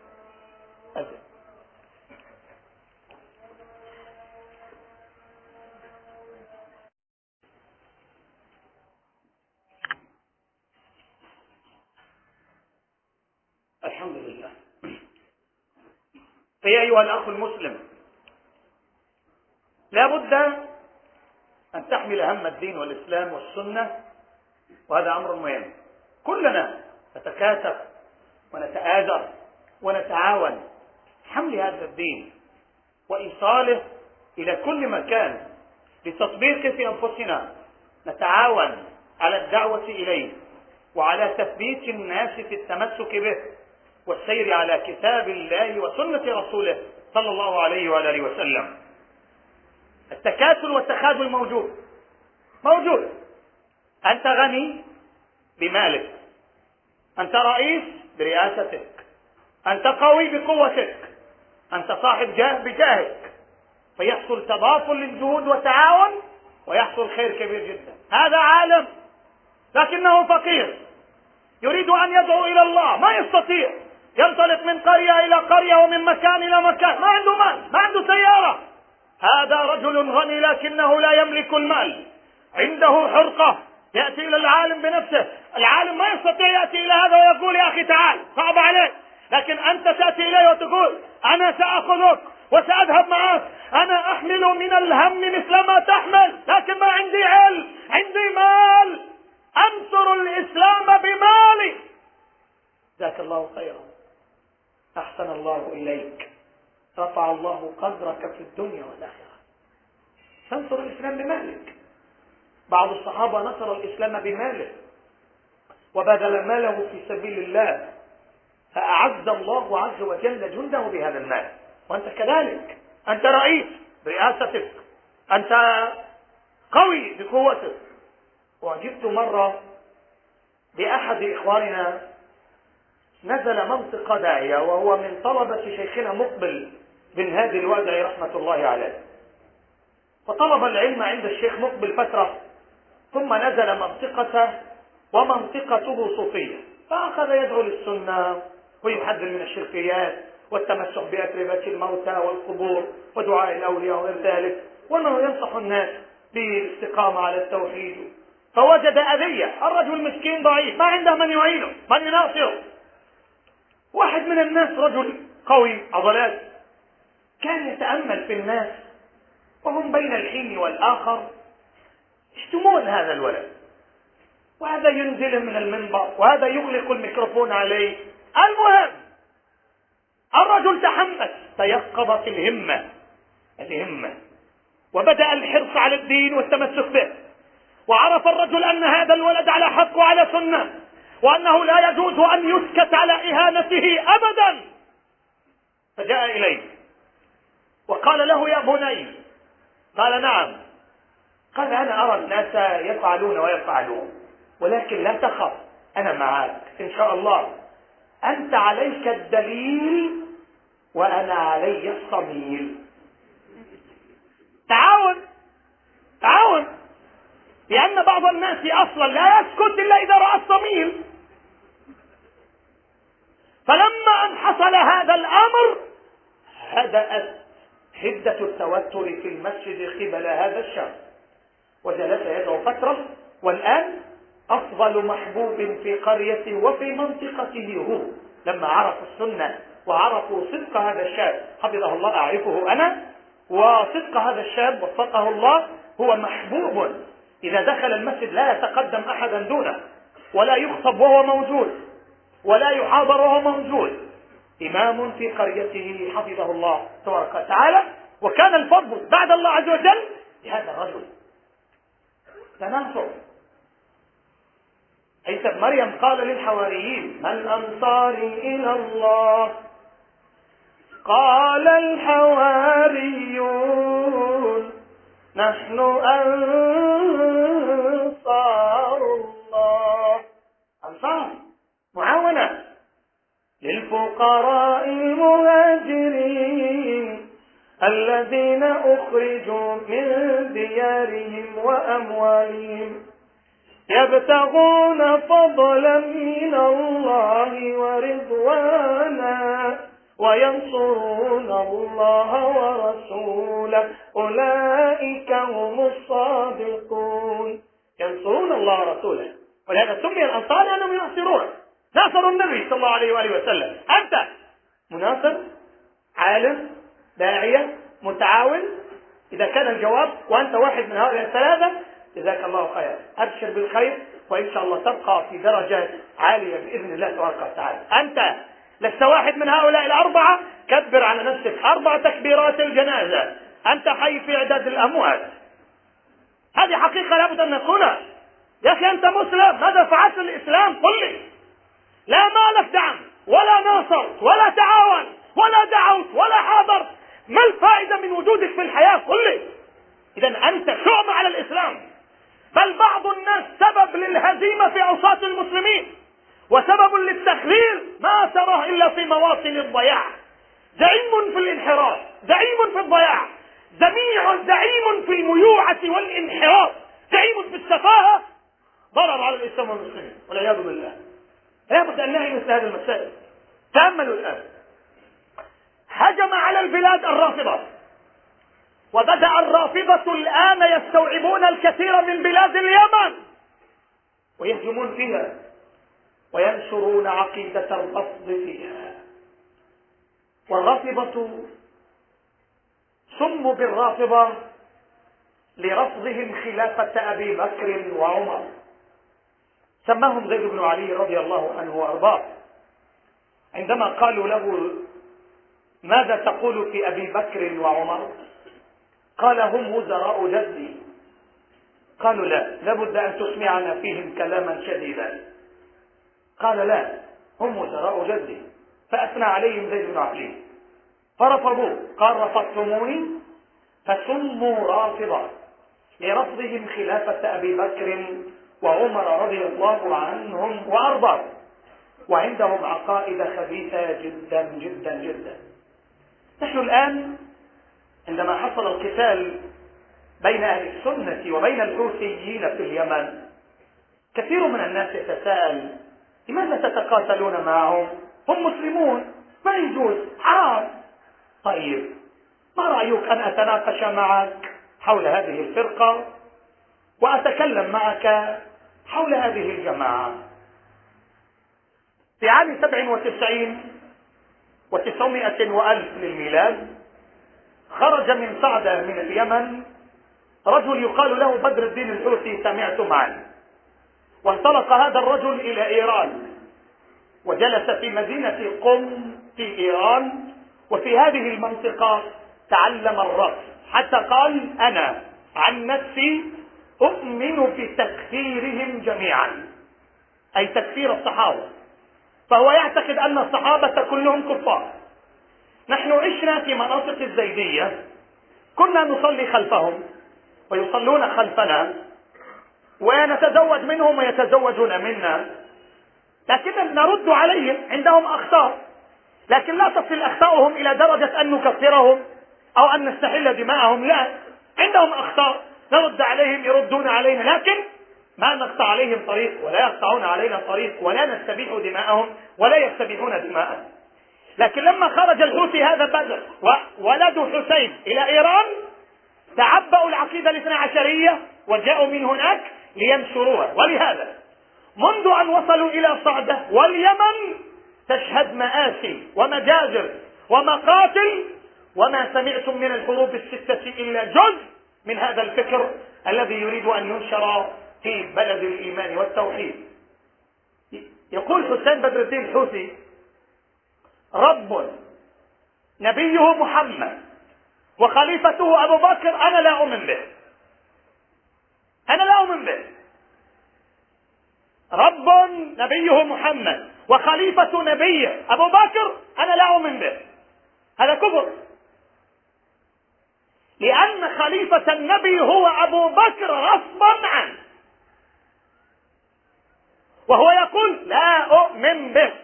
الحمد لله. فيا أيها الأخ المسلم، لا بد أن تحمل هم الدين والإسلام والسنة، وهذا أمر مهم. كلنا نتكاتف ونتآزر ونتعاون حمل هذا الدين وإيصاله إلى كل مكان لتطبيقه في أنفسنا. نتعاون على الدعوة إليه، وعلى تثبيت الناس في التمسك به، والسير على كتاب الله وسنة رسوله صلى الله عليه وآله وسلم. التكاسل والتخاذل موجود. أنت غني بمالك، أنت رئيس برئاستك، أنت قوي بقوتك، أنت صاحب جاه بجاهك، فيحصل تضافر للجهود وتعاون، ويحصل خير كبير جدا. هذا عالم لكنه فقير، يريد أن يدعو إلى الله، ما يستطيع، ينطلق من قرية إلى قرية ومن مكان إلى مكان، ما عنده مال، ما عنده سيارة. هذا رجل غني لكنه لا يملك المال، عنده حرقة، يأتي إلى العالم بنفسه. العالم ما يستطيع يأتي إلى هذا ويقول: يا أخي تعال، صعب عليك. لكن أنت تأتي إليه وتقول: أنا سأخذك وسأذهب معك، أنا أحمل من الهم مثل ما تحمل، لكن ما عندي علم، عندي مال، أنصر الإسلام بمالي. جزاك الله خيرا، أحسن الله إليك، رفع الله قدرك في الدنيا والآخرة. تنصر الإسلام بمالك. بعض الصحابة نصر الإسلام بماله، وبذل ماله في سبيل الله، فأعز الله عز وجل جنده بهذا المال. وأنت كذلك، أنت رئيس برئاستك، أنت قوي بقوتك. وعجبت مرة بأحد إخواننا، نزل منطقة داعية، وهو من طلبة شيخنا مقبل بن هادي الوادعي رحمة الله عليه، فطلب العلم عند الشيخ مقبل فترة، ثم نزل منطقته، ومنطقته صوفية، فأخذ يدعو للسنة ويحذر من الشركيات والتمسح بأتربة الموتى والقبور ودعاء الأولياء وغير ذلك، وأنه ينصح الناس بالاستقامة على التوحيد. فوجد أذية، الرجل مسكين ضعيف، ما عنده من يعينه من يناصره. واحد من الناس رجل قوي عضلات، كان يتأمل في الناس وهم بين الحين والآخر يشتمون هذا الولد، وهذا ينزل من المنبر، وهذا يغلق الميكروفون عليه. المهم الرجل تحمس، تيقظت الهمة، وبدأ الحرص على الدين والتمسك به، وعرف الرجل أن هذا الولد على حق وعلى سنة، وأنه لا يجوز أن يسكت على إهانته أبدا. فجاء إليه وقال له: يا بني. قال: نعم. قال: أنا أرى الناس يفعلون ويفعلون، ولكن لا تخف، أنا معك إن شاء الله، أنت عليك الدليل وأنا علي الصميل. تعاون، لأن بعض الناس أصلا لا يسكت إلا إذا رأى الصميل. فلما أن حصل هذا الأمر هدأت حدة التوتر في المسجد قبل هذا الشاب، وجلس يدعو فترة، والآن أفضل محبوب في قريته وفي منطقته هو. لما عرفوا السنة وعرفوا صدق هذا الشاب، حفظه الله أعرفه أنا، وصدق هذا الشاب وفقه الله، هو محبوب إذا دخل المسجد لا يتقدم أحدا دونه، ولا يخطب وهو موجود، ولا يحاضر وهو موجود. إمام في قريته حفظه الله تبارك وتعالى. وكان الفضل بعد الله عز وجل لهذا الرجل. تناصر. عيسى بن مريم قال للحواريين: من أنصاري إلى الله؟ قال الحواريون: نحن أنصار الله. أنصار معاونة للفقراء المهاجرين الذين أخرجوا من ديارهم وأموالهم يبتغون فضلا من الله ورضوانا وينصرون الله ورسوله أولئك هم الصادقون. ينصرون الله ورسوله، ولهذا سمي الأنصار لأنهم ينصرون، ناصروا النبي صلى الله عليه وآله وسلم. أنت مناصر، عالم، داعية، متعاون؟ إذا كان الجواب وأنت واحد من هؤلاء الثلاثة جزاك الله خيرا، أبشر بالخير، وإن شاء الله تبقى في درجة عالية بإذن الله تبارك وتعالى. أنت لست واحد من هؤلاء الأربعة، كبر على نفسك 4 تكبيرات الجنازة، أنت حي في إعداد الأموات. هذه حقيقة لابد أن نقولها. يا أخي أنت مسلم، ماذا فعلت للإسلام؟ قل لي. لا مالك دعم ولا ناصرت ولا تعاون ولا دعوت ولا حاضرت، ما الفائدة من وجودك في الحياة؟ قل لي. إذا أنت شؤم على الإسلام، بل بعض الناس سبب للهزيمة في أوساط المسلمين وسبب للتخذيل ما تراه إلا في مواطن الضياع. زعيم في الانحراف، زعيم في الضياع، زعيم في الميوعة والانحراف، زعيم في السفاهة، ضرر على الإسلام والمسلمين والعياذ بالله. لابد أن نعي مثل هذه المسائل. تأملوا الآن، هجم على البلاد الرافضة، وبدأ الرافضة الآن يستوعبون الكثير من بلاد اليمن ويهجمون فيها وينشرون عقيدة الرفض فيها. والرافضة سموا بالرافضة لرفضهم خلافة أبي بكر وعمر. سماهم زيد بن علي رضي الله عنه وأرضاه، عندما قالوا له: ماذا تقول في أبي بكر وعمر؟ قال: هم وزراء جدي. قالوا: لا، لابد أن تسمعنا فيهم كلاما شديدا. قال: لا، هم وزراء جدي. فأثنى عليهم زيد بن علي فرفضوه. قال: رفضتموني فسموا رافضة لرفضهم خلافة أبي بكر وعمر رضي الله عنهم وأرضاهم، وعندهم عقائد خبيثة جدا جدا جدا. نحن الآن عندما حصل القتال بين أهل السنة وبين الحوثيين في اليمن، كثير من الناس يتساءل: لماذا تتقاتلون معهم؟ هم مسلمون، ما يجوز، حرام. طيب، ما رأيك أن أتناقش معك حول هذه الفرقة وأتكلم معك حول هذه الجماعة؟ في عام 97 و900 وألف للميلاد خرج من صعدة من اليمن رجل يقال له بدر الدين الحوثي، سمعتم عنه. وانطلق هذا الرجل إلى إيران وجلس في مدينة قم في إيران، وفي هذه المنطقة تعلم الرفض، حتى قال: أنا عن نفسي أؤمن بتكفيرهم جميعا، أي تكفير الصحابة. فهو يعتقد أن الصحابة كلهم كفار. نحن عشنا في مناطق الزيدية، كنا نصلي خلفهم ويصلون خلفنا ونتزوج منهم ويتزوجون منا، لكن نرد عليهم، عندهم أخطاء، لكن لا تصل أخطاؤهم إلى درجة أن نكفرهم أو أن نستحل دماءهم. لا، عندهم أخطاء نرد عليهم، يردون علينا، لكن ما نقطع عليهم طريق ولا يقطعون علينا طريق، ولا نستبيح دماءهم ولا يستبيحون دماءنا. لكن لما خرج الحوثي هذا بدر وولد حسين إلى إيران تعبأوا العقيدة الاثنى عشرية وجاءوا من هناك لينشروها. ولهذا منذ أن وصلوا إلى صعدة واليمن تشهد مآسي ومجازر ومقاتل، وما سمعتم من الحروب الستة إلا جزء من هذا الفكر الذي يريد أن ينشر في بلد الإيمان والتوحيد. يقول حسين بدر الدين الحوثي: رب نبيه محمد وخليفته أبو بكر أنا لا أؤمن به، أنا لا أؤمن به. رب نبيه محمد وخليفة نبيه أبو بكر أنا لا أؤمن به، هذا كفر، لأن خليفة النبي هو أبو بكر غصبا عنه، وهو يقول لا أؤمن به،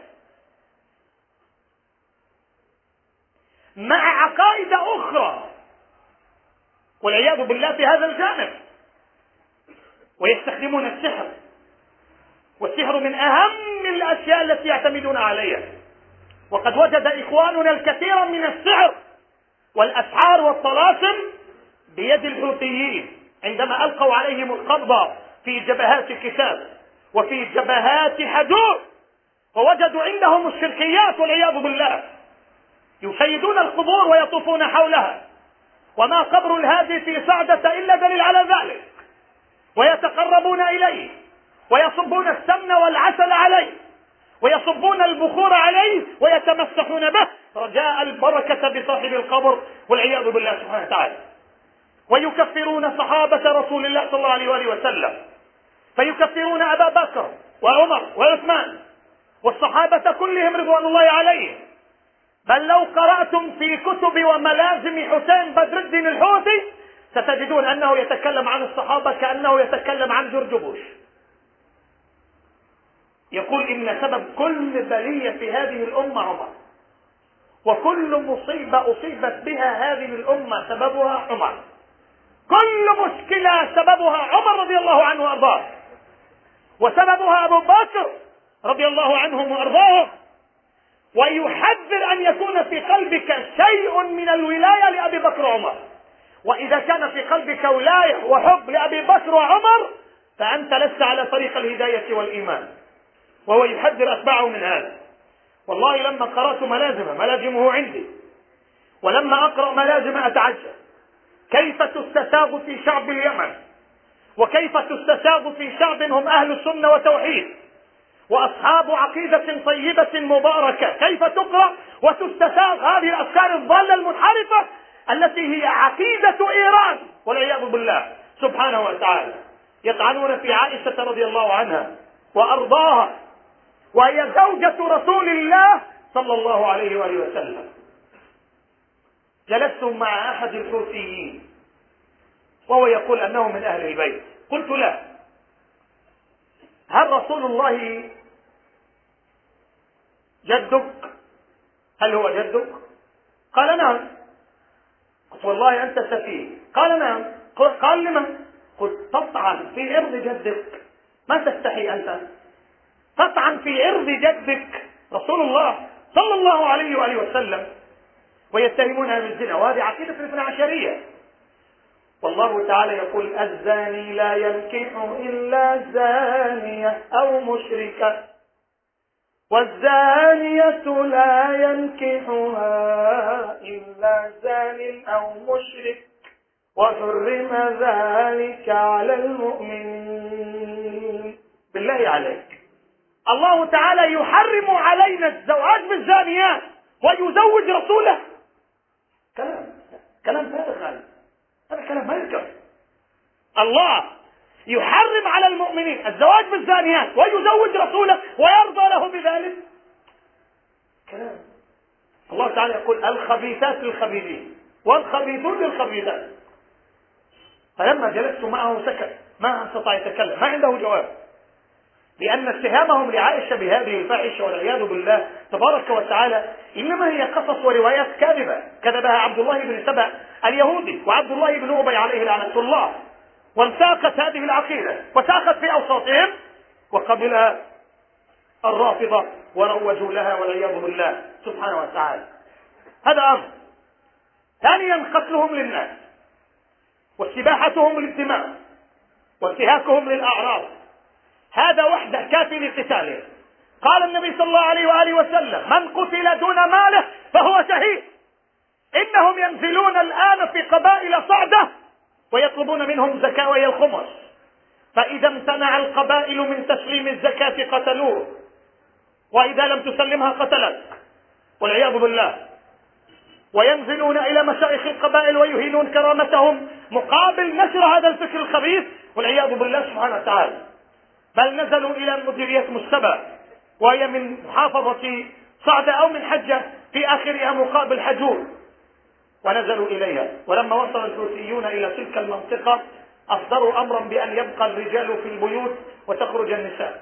مع عقائد أخرى والعياذ بالله في هذا الجانب. ويستخدمون السحر، والسحر من أهم الأشياء التي يعتمدون عليها. وقد وجد إخواننا الكثير من السحر والأسحار والطلاسم بيد الحوثيين عندما ألقوا عليهم القبض في جبهات كتاب وفي جبهات حدود، ووجدوا عندهم الشركيات والعياذ بالله، يشيدون القبور ويطوفون حولها، وما قبر الهادي في صعدة إلا دليل على ذلك، ويتقربون إليه ويصبون السمن والعسل عليه ويصبون البخور عليه ويتمسحون به رجاء البركة بصاحب القبر والعياذ بالله سبحانه وتعالى. ويكفرون صحابة رسول الله صلى الله عليه وآله وسلم، فيكفرون أبا بكر وعمر وعثمان والصحابة كلهم رضوان الله عليهم. بل لو قرأتم في كتب وملازم حسين بدر الدين الحوثي ستجدون أنه يتكلم عن الصحابة كأنه يتكلم عن جورج بوش. يقول إن سبب كل بلية في هذه الأمة عمر، وكل مصيبة أصيبت بها هذه الأمة سببها عمر، كل مشكلة سببها عمر رضي الله عنه وأرضاه، وسببها أبو بكر رضي الله عنهم وأرضاهم. ويحذر أن يكون في قلبك شيء من الولاية لأبي بكر وعمر، وإذا كان في قلبك ولاية وحب لأبي بكر وعمر فأنت لست على طريق الهداية والإيمان. وهو يحذر أتباعه من هذا. والله لما قرأت ملازمه عندي، ولما أقرأ ملازم أتعجب كيف تستساغ في شعب اليمن، وكيف تستساغ في شعب هم أهل السنة وتوحيد وأصحاب عقيدة طيبة مباركة، كيف تقرأ وتستساغ هذه الأفكار الضالة المنحرفة التي هي عقيدة إيران والعياذ بالله سبحانه وتعالى. يطعنون في عائشة رضي الله عنها وأرضاها، وهي زوجة رسول الله صلى الله عليه وآله وسلم. جلست مع أحد الحوثيين وهو يقول أنه من أهل البيت، قلت له: هل رسول الله جدك؟ هل هو جدك؟ قال: نعم. قلت: والله أنت سفيه. قال: نعم. قال: لمن؟ قلت: تطعن في عرض جدك، ما تستحي أنت تطعن في عرض جدك رسول الله صلى الله عليه وآله وسلم، ويتهمونها بالزنا، وهذه عقيدة الاثنى عشرية. والله تعالى يقول: الزاني لا ينكح إلا زانية أو مشركة، والزانية لا ينكحها إلا زان أو مشرك، وحرم ذلك على المؤمنين. بالله عليك، الله تعالى يحرم علينا الزواج بالزانيات ويزوج رسوله؟ كلام فارغ، هذا كلام ما يذكر. الله يحرم على المؤمنين الزواج بالزانيات ويزوج رسوله ويرضى له بذلك؟ كلام. الله تعالى يقول: الخبيثات للخبيثين والخبيثون للخبيثات. فلما جلست معه سكت، ما استطاع يتكلم، ما عنده جواب، لأن اتهامهم لعائشة بهذه الفاحشة والعياذ بالله تبارك وتعالى إنما هي قصص وروايات كاذبة كذبها عبد الله بن سبأ اليهودي وعبد الله بن أبي عليه لعنة الله، وانساقت هذه العقيدة وساقت في أوساطهم، وقبلها الرافضة وروجوا لها والعياذ بالله سبحانه وتعالى. هذا أمر. ثانيا قتلهم للناس واستباحتهم للدماء وانتهاكهم للأعراض، هذا وحده كافي لقتاله. قال النبي صلى الله عليه وآله وسلم: من قتل دون ماله فهو شهيد. إنهم ينزلون الآن في قبائل صعدة ويطلبون منهم زكاة وهي الخمس، فإذا امتنع القبائل من تسليم الزكاة قتلوه، وإذا لم تسلمها قتلت والعياذ بالله. وينزلون إلى مشايخ القبائل ويهينون كرامتهم مقابل نشر هذا الفكر الخبيث والعياذ بالله سبحانه وتعالى. بل نزلوا إلى مديرية مستبى وهي من محافظة صعدة أو من حجة في آخرها مقابل حجور، ونزلوا إليها. ولما وصل الحوثيون إلى تلك المنطقة أصدروا أمرا بأن يبقى الرجال في البيوت وتخرج النساء.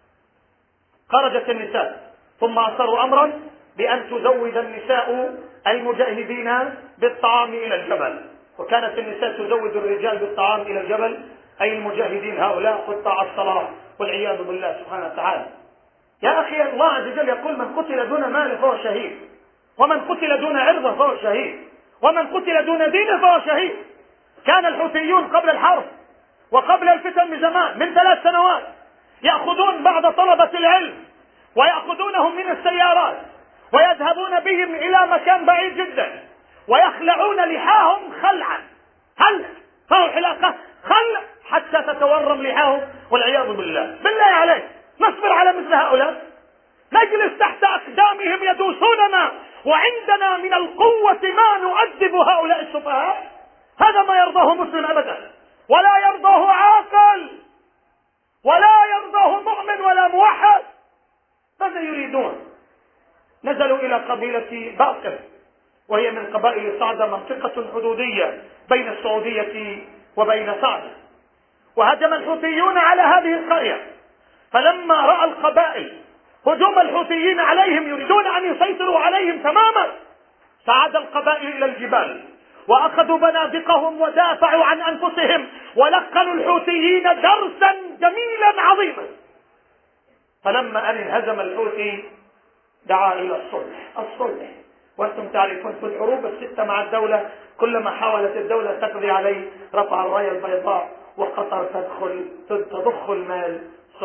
خرجت النساء، ثم أصدروا أمرا بأن تزود النساء المجاهدين بالطعام إلى الجبل، وكانت النساء تزود الرجال بالطعام إلى الجبل، أي المجاهدين هؤلاء قطاع الصلاة والعياذ بالله سبحانه وتعالى. يا أخي، الله عز وجل يقول: من قتل دون ماله فهو شهيد، ومن قتل دون عرضه فهو شهيد، ومن قتل دون دينه فهو شهيد. كان الحوثيون قبل الحرب وقبل الفتن بزمان من 3 سنوات يأخذون بعض طلبة العلم ويأخذونهم من السيارات ويذهبون بهم إلى مكان بعيد جدا ويخلعون لحاهم خلعا، فهو حلاقة خلع حتى تتورم لحاهم والعياذ بالله. بالله عليك، نصبر على مثل هؤلاء؟ نجلس تحت أقدامهم يدوسوننا وعندنا من القوة ما نؤدب هؤلاء السفهاء؟ هذا ما يرضاه مسلم أبدا، ولا يرضاه عاقل، ولا يرضاه مؤمن ولا موحد. ماذا يريدون؟ نزلوا إلى قبيلة باقر، وهي من قبائل صعدة، منطقة حدودية بين السعودية وبين صعدة. وهجم الحوثيون على هذه القرية، فلما رأى القبائل هجوم الحوثيين عليهم يريدون أن يسيطروا عليهم تماما، صعد القبائل إلى الجبال وأخذوا بنادقهم ودافعوا عن أنفسهم ولقنوا الحوثيين درسا جميلا عظيما. فلما أن انهزم الحوثي دعا إلى الصلح. وأنتم تعرفون في الحروب الستة مع الدولة كلما حاولت الدولة تقضي عليه رفع الراية البيضاء وقطر تضخ المال،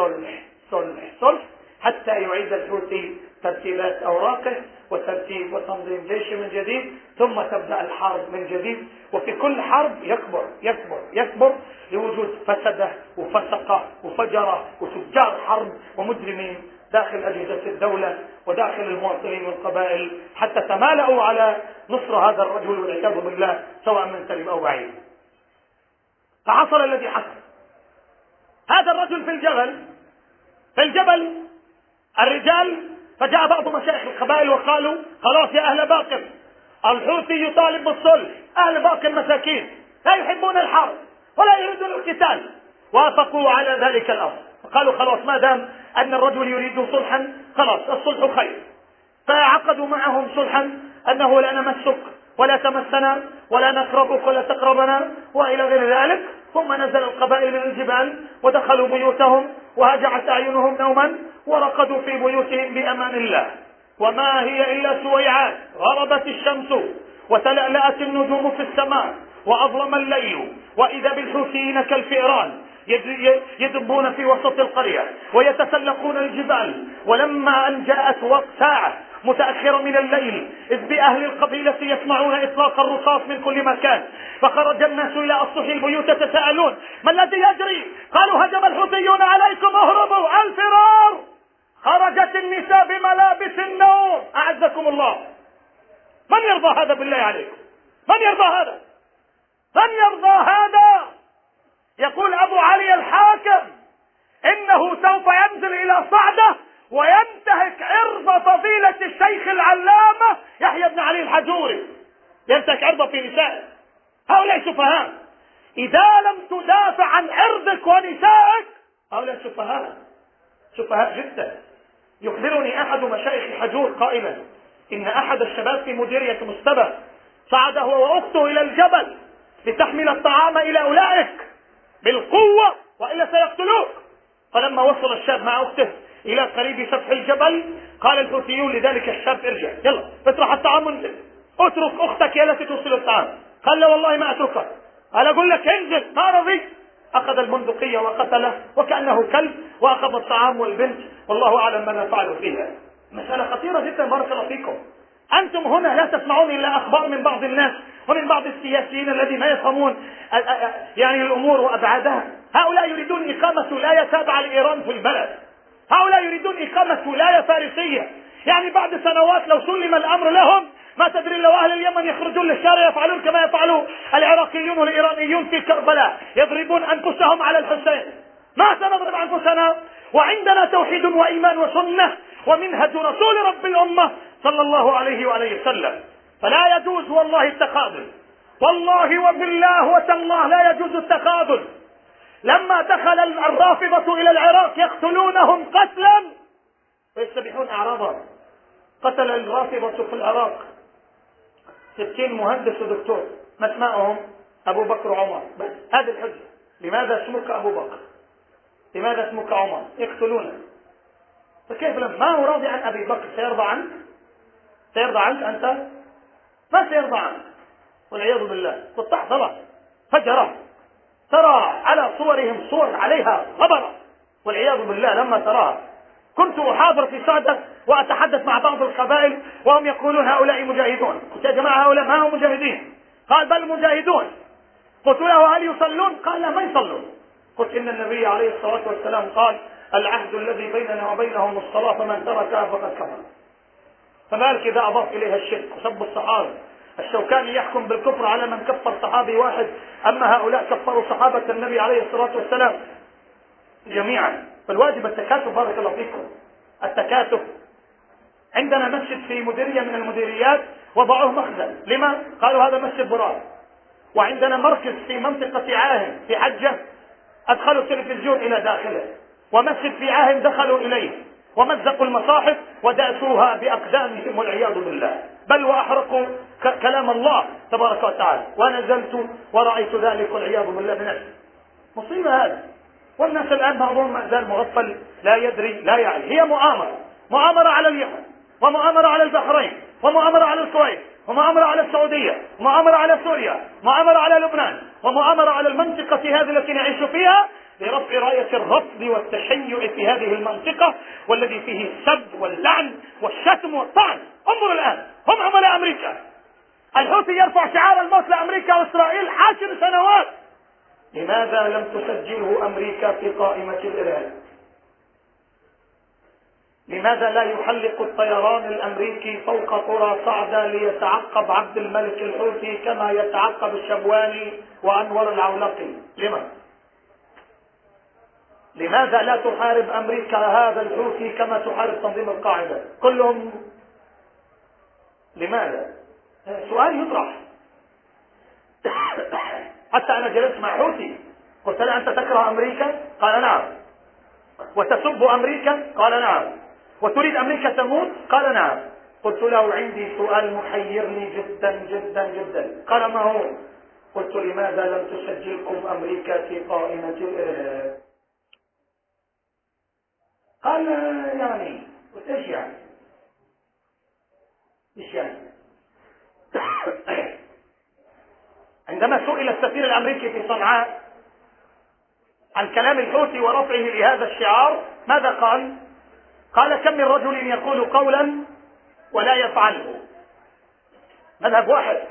صلح حتى يعيد الحوثي ترتيبات أوراقه وترتيب وتنظيم جيشه من جديد، ثم تبدأ الحرب من جديد. وفي كل حرب يكبر لوجود فسدة وفسقة وفجرة وتجار حرب ومجرمين داخل أجهزة الدولة وداخل المواطنين والقبائل، حتى تمالأوا على نصر هذا الرجل والعياذ بالله سواء من قريب أو بعيد. فحصل الذي حصل. هذا الرجل في الجبل الرجال، فجاء بعض مشايخ القبائل وقالوا: خلاص يا أهل باقر، الحوثي يطالب بالصلح، أهل باقر مساكين لا يحبون الحرب ولا يريدون القتال. وافقوا على ذلك الأمر، فقالوا: خلاص ما دام أن الرجل يريد صلحا خلاص الصلح خير. فعقدوا معهم صلحا أنه لا نمسك ولا تمسنا ولا نقربك ولا تقربنا وإلى غير ذلك. ثم نزل القبائل من الجبال ودخلوا بيوتهم وهجعت أعينهم نوما ورقدوا في بيوتهم بأمان الله. وما هي إلا سويعات، غربت الشمس وتلألأت النجوم في السماء وأظلم الليل، وإذا بالحوثيين كالفئران يدبون في وسط القرية ويتسلقون الجبال. ولما أن جاءت وقت ساعة متأخرة من الليل إذ بأهل القبيلة يسمعون إطلاق الرصاص من كل مكان، فخرج الناس إلى أسطح البيوت يتساءلون: ما الذي يجري؟ قالوا: هجم الحوثيون عليكم، اهربوا، الفرار. خرجت النساء بملابس النوم، أعزكم الله. من يرضى هذا بالله عليكم؟ من يرضى هذا؟ يقول أبو علي الحاكم إنه سوف ينزل إلى صعدة وينتهك عرض فضيلة الشيخ العلامة يحيى بن علي الحجوري، ينتهك عرضه في نسائه. هؤلاء سفهاء. إذا لم تدافع عن عرضك ونسائك هؤلاء سفهاء جدا. يخبرني أحد مشايخ حجور قائلا إن أحد الشباب في مديرية مستبى صعد هو وأخته إلى الجبل لتحمل الطعام إلى أولئك بالقوة وإلا سيقتلوك. فلما وصل الشاب مع أخته إلى قريب سفح الجبل. قال الحوثيون لذلك الشاب: ارجع، يلا اطرح الطعام وانزل، اترك أختك هي التي توصل الطعام. قال: لا والله ما أتركها. قال: أقول لك انزل. ما رضي. أخذ البندقية وقتله وكأنه كلب، وأخذ الطعام والبنت، والله أعلم ماذا فعلوا فيها. مسألة خطيرة جدا. بارك الله فيكم. أنتم هنا لا تسمعون إلا أخبار من بعض الناس ومن بعض السياسيين الذين ما يفهمون يعني الأمور وأبعادها. هؤلاء يريدون إقامة ولاية تابعة لإيران في البلد. هؤلاء يريدون إقامة ولاية فارسية. يعني بعد سنوات لو سلم الأمر لهم ما تدري لو أهل اليمن يخرجون للشارع يفعلون كما يفعل العراقيون والإيرانيون في كربلاء، يضربون أنفسهم على الحسين. ما سنضرب أنفسنا وعندنا توحيد وإيمان وسنة ومنهج رسول رب الأمة صلى الله عليه وآله وسلم. فلا يجوز والله التخاذل، والله وبالله وتالله لا يجوز التخاذل. لما دخل الرافضة إلى العراق يقتلونهم قتلا ويستبيحون أعراضهم. قتل الرافضة في العراق 60 مهندس ودكتور، ما اسمائهم؟ أبو بكر وعمر. بس هذه الحجة. لماذا اسمك أبو بكر؟ لماذا اسمك عمر؟ يقتلونه. فكيف لما هو راضي عن أبي بكر سيرضى عنك؟ سيرضى عنك أنت؟ ما سيرضى عنك والعياذ بالله. قطع صلاة فجرة ترى على صورهم صور عليها غبرة والعياذ بالله. لما تراها كنت أحاضر في صعدة وأتحدث مع بعض القبائل وهم يقولون هؤلاء مجاهدون. قلت: يا جماعة هؤلاء ما هم مجاهدين. قال: بل مجاهدون. قلت له: هل يصلون؟ قال: لا ما يصلون. قلت: إن النبي عليه الصلاة والسلام قال: العهد الذي بيننا وبينهم الصلاة فمن تركها فقد كفر. فذلك إذا أضاف إليها الشرك وسب الصحابة. الشوكاني يحكم بالكفر على من كفر صحابي واحد، أما هؤلاء كفروا صحابة النبي عليه الصلاة والسلام جميعا. فالواجب التكاتف. بارك الله فيكم. التكاتف. عندنا مسجد في مديرية من المديريات وضعوه مخزن. لما؟ قالوا هذا مسجد براد. وعندنا مركز في منطقة عاهم في حجة أدخلوا التلفزيون إلى داخله، ومسجد في عاهم دخلوا إليه ومزقوا المصاحف وداسوها بأقدامهم والعياذ بالله، بل وأحرقوا كلام الله تبارك وتعالى. ونزلت ورأيت ذلك والعياذ بالله بنفسي. مصيبة هذا. والناس الآن بعضهم ما زال مغفل لا يدري لا يعي. هي مؤامرة على اليمن، ومؤامرة على البحرين، ومؤامرة على الكويت، ومؤامرة على السعودية، ومؤامرة على سوريا، ومؤامرة على لبنان، ومؤامرة على المنطقة هذه التي نعيش فيها لرفع راية الرفض والتشيع في هذه المنطقة، والذي فيه السب واللعن والشتم والطعن. انظر الآن، هم عملاء أمريكا. الحوثي يرفع شعار الموت لأمريكا وإسرائيل 10 سنوات. لماذا لم تسجله أمريكا في قائمة الإرهاب؟ لماذا لا يحلق الطيران الأمريكي فوق قرى صعدة ليتعقب عبد الملك الحوثي كما يتعقب الشبواني وأنور العولقي؟ لماذا لا تحارب أمريكا هذا الحوثي كما تحارب تنظيم القاعدة؟ كلهم لماذا؟ سؤال يطرح. حتى أنا جلست مع حوثي قلت له: أنت تكره أمريكا؟ قال: نعم. وتسب أمريكا؟ قال: نعم. وتريد أمريكا تموت؟ قال: نعم. قلت له: عندي سؤال محيرني جدا جدا جدا. قال: ما هو؟ قلت: لماذا لم تسجلكم أمريكا في قائمة الإرهاب؟ قال: يعني. قلت: ايش يعني؟ ايش يعني؟ عندما سئل السفير الأمريكي في صنعاء عن كلام الحوثي ورفعه لهذا الشعار ماذا قال؟ قال: كم من رجل يقول قولا ولا يفعله. منهج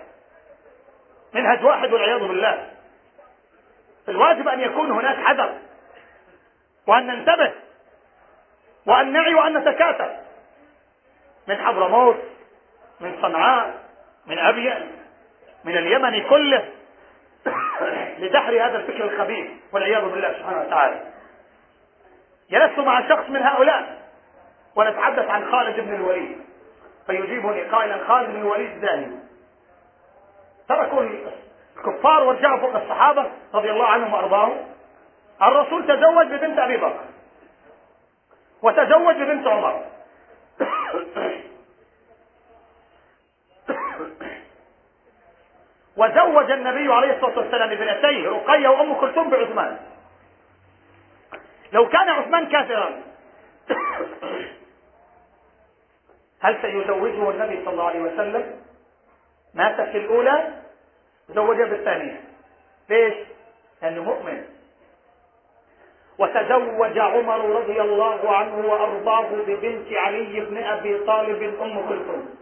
واحد والعياذ بالله. الواجب أن يكون هناك حذر، وأن ننتبه، وأن نعي، وأن نتكاتف من حضرموت، من صنعاء، من أبين، من اليمن كله لدحر هذا الفكر الخبيث والعياذ بالله سبحانه وتعالى. جلست مع شخص من هؤلاء ونتحدث عن خالد بن الوليد، فيجيبني قائلا: خالد بن الوليد زاني. تركوا الكفار ورجعوا فوق الصحابة رضي الله عنهم وأرضاهم. الرسول تزوج ببنت أبي بكر وتزوج ببنت عمر. وزوج النبي عليه الصلاة والسلام ابنتيه رقية وأم كلثوم بعثمان. لو كان عثمان كافرا هل سيزوجه النبي صلى الله عليه وسلم؟ مات في الأولى زوجها بالثانية. ليش؟ لأنه مؤمن. وتزوج عمر رضي الله عنه وأرضاه ببنت علي بن أبي طالب أم كلثوم.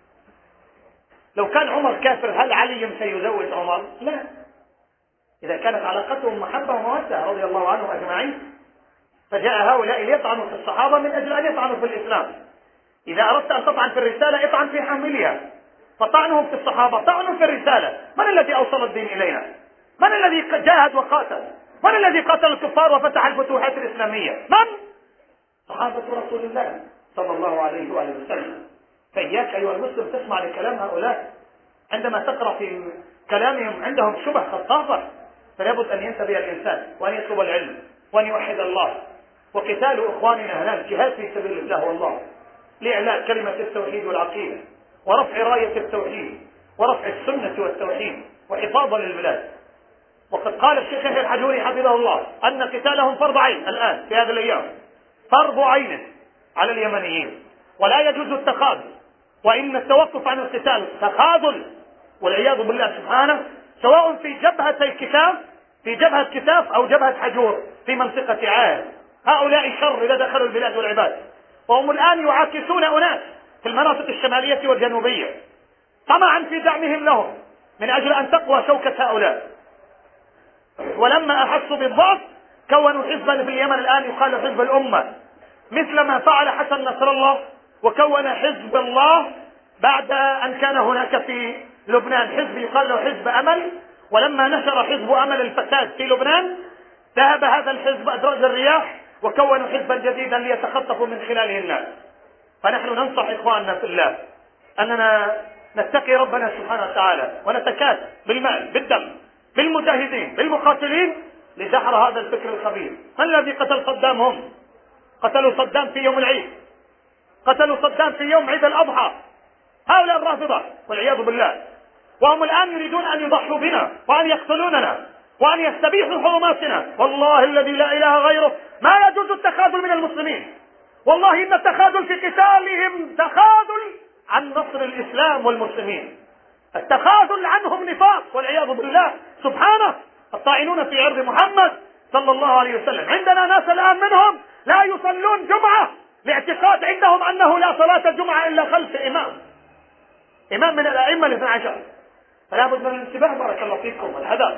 لو كان عمر كافر هل علي سيزوج عمر؟ لا. إذا كانت علاقتهم محبة ومودة رضي الله عنهم أجمعين. فجاء هؤلاء ليطعنوا في الصحابة من أجل أن يطعنوا في الإسلام. إذا أردت أن تطعن في الرسالة اطعن في حاملها. فطعنهم في الصحابة طعنوا في الرسالة. من الذي أوصل الدين إلينا؟ من الذي جاهد وقاتل؟ من الذي قاتل الكفار وفتح الفتوحات الإسلامية؟ من؟ صحابة رسول الله صلى الله عليه وآله وسلم. فإياك أيها المسلم تسمع لكلام هؤلاء عندما تقرأ في كلامهم عندهم شبه خطافة. فلا بد أن ينتبه الإنسان وأن يطلب العلم وأن يوحد الله. وقتال إخواننا هناك جهاد في سبيل الله والله لإعلاء كلمة التوحيد والعقيدة ورفع راية التوحيد ورفع السنة والتوحيد وحفاظا للبلاد. وقد قال الشيخ يحيى الحجوري حفظه الله أن قتالهم فرض عين الآن في هذه الأيام، فرض عين على اليمنيين، ولا يجوز التخاذل، وإن التوقف عن القتال تخاذل والعياذ بالله سبحانه، سواء في جبهة الكتاب في جبهة كتاف أو جبهة حجور في منطقة عاد. هؤلاء شر إذا دخلوا البلاد والعباد، وهم الآن يعاكسون أناس في المناطق الشمالية والجنوبية طمعا في دعمهم لهم من أجل أن تقوى شوكة هؤلاء. ولما أحسوا بالضعف كونوا حزبا في اليمن الآن يقال حزب الأمة، مثل ما فعل حسن نصر الله وكون حزب الله بعد أن كان هناك في لبنان حزب يقال له حزب أمل. ولما نشر حزب أمل الفساد في لبنان ذهب هذا الحزب أدراج الرياح وكونوا حزبا جديدا ليتخطفوا من خلاله الناس. فنحن ننصح إخواننا في الله أننا نتقي ربنا سبحانه وتعالى ونتكاتف بالمال بالدم بالمجاهدين بالمقاتلين لدحر هذا الفكر الخبيث. من الذي قتل صدام؟ هم قتلوا صدام في يوم العيد، قتلوا صدام في يوم عيد الأضحى، هؤلاء الرافضة والعياذ بالله. وهم الآن يريدون أن يضحوا بنا وأن يقتلوننا وأن يستبيحوا حرماتنا. والله الذي لا إله غيره ما يجوز التخاذل من المسلمين. والله إن التخاذل في قتالهم تخاذل عن نصر الإسلام والمسلمين، التخاذل عنهم نفاق والعياذ بالله سبحانه. الطاعنون في عرض محمد صلى الله عليه وسلم. عندنا ناس الآن منهم لا يصلون جمعة لاعتقاد عندهم أنه لا صلاة جمعة إلا خلف إمام من الأئمة الاثنى عشر. فلا بد من الانتباه بارك الله فيكم والحذر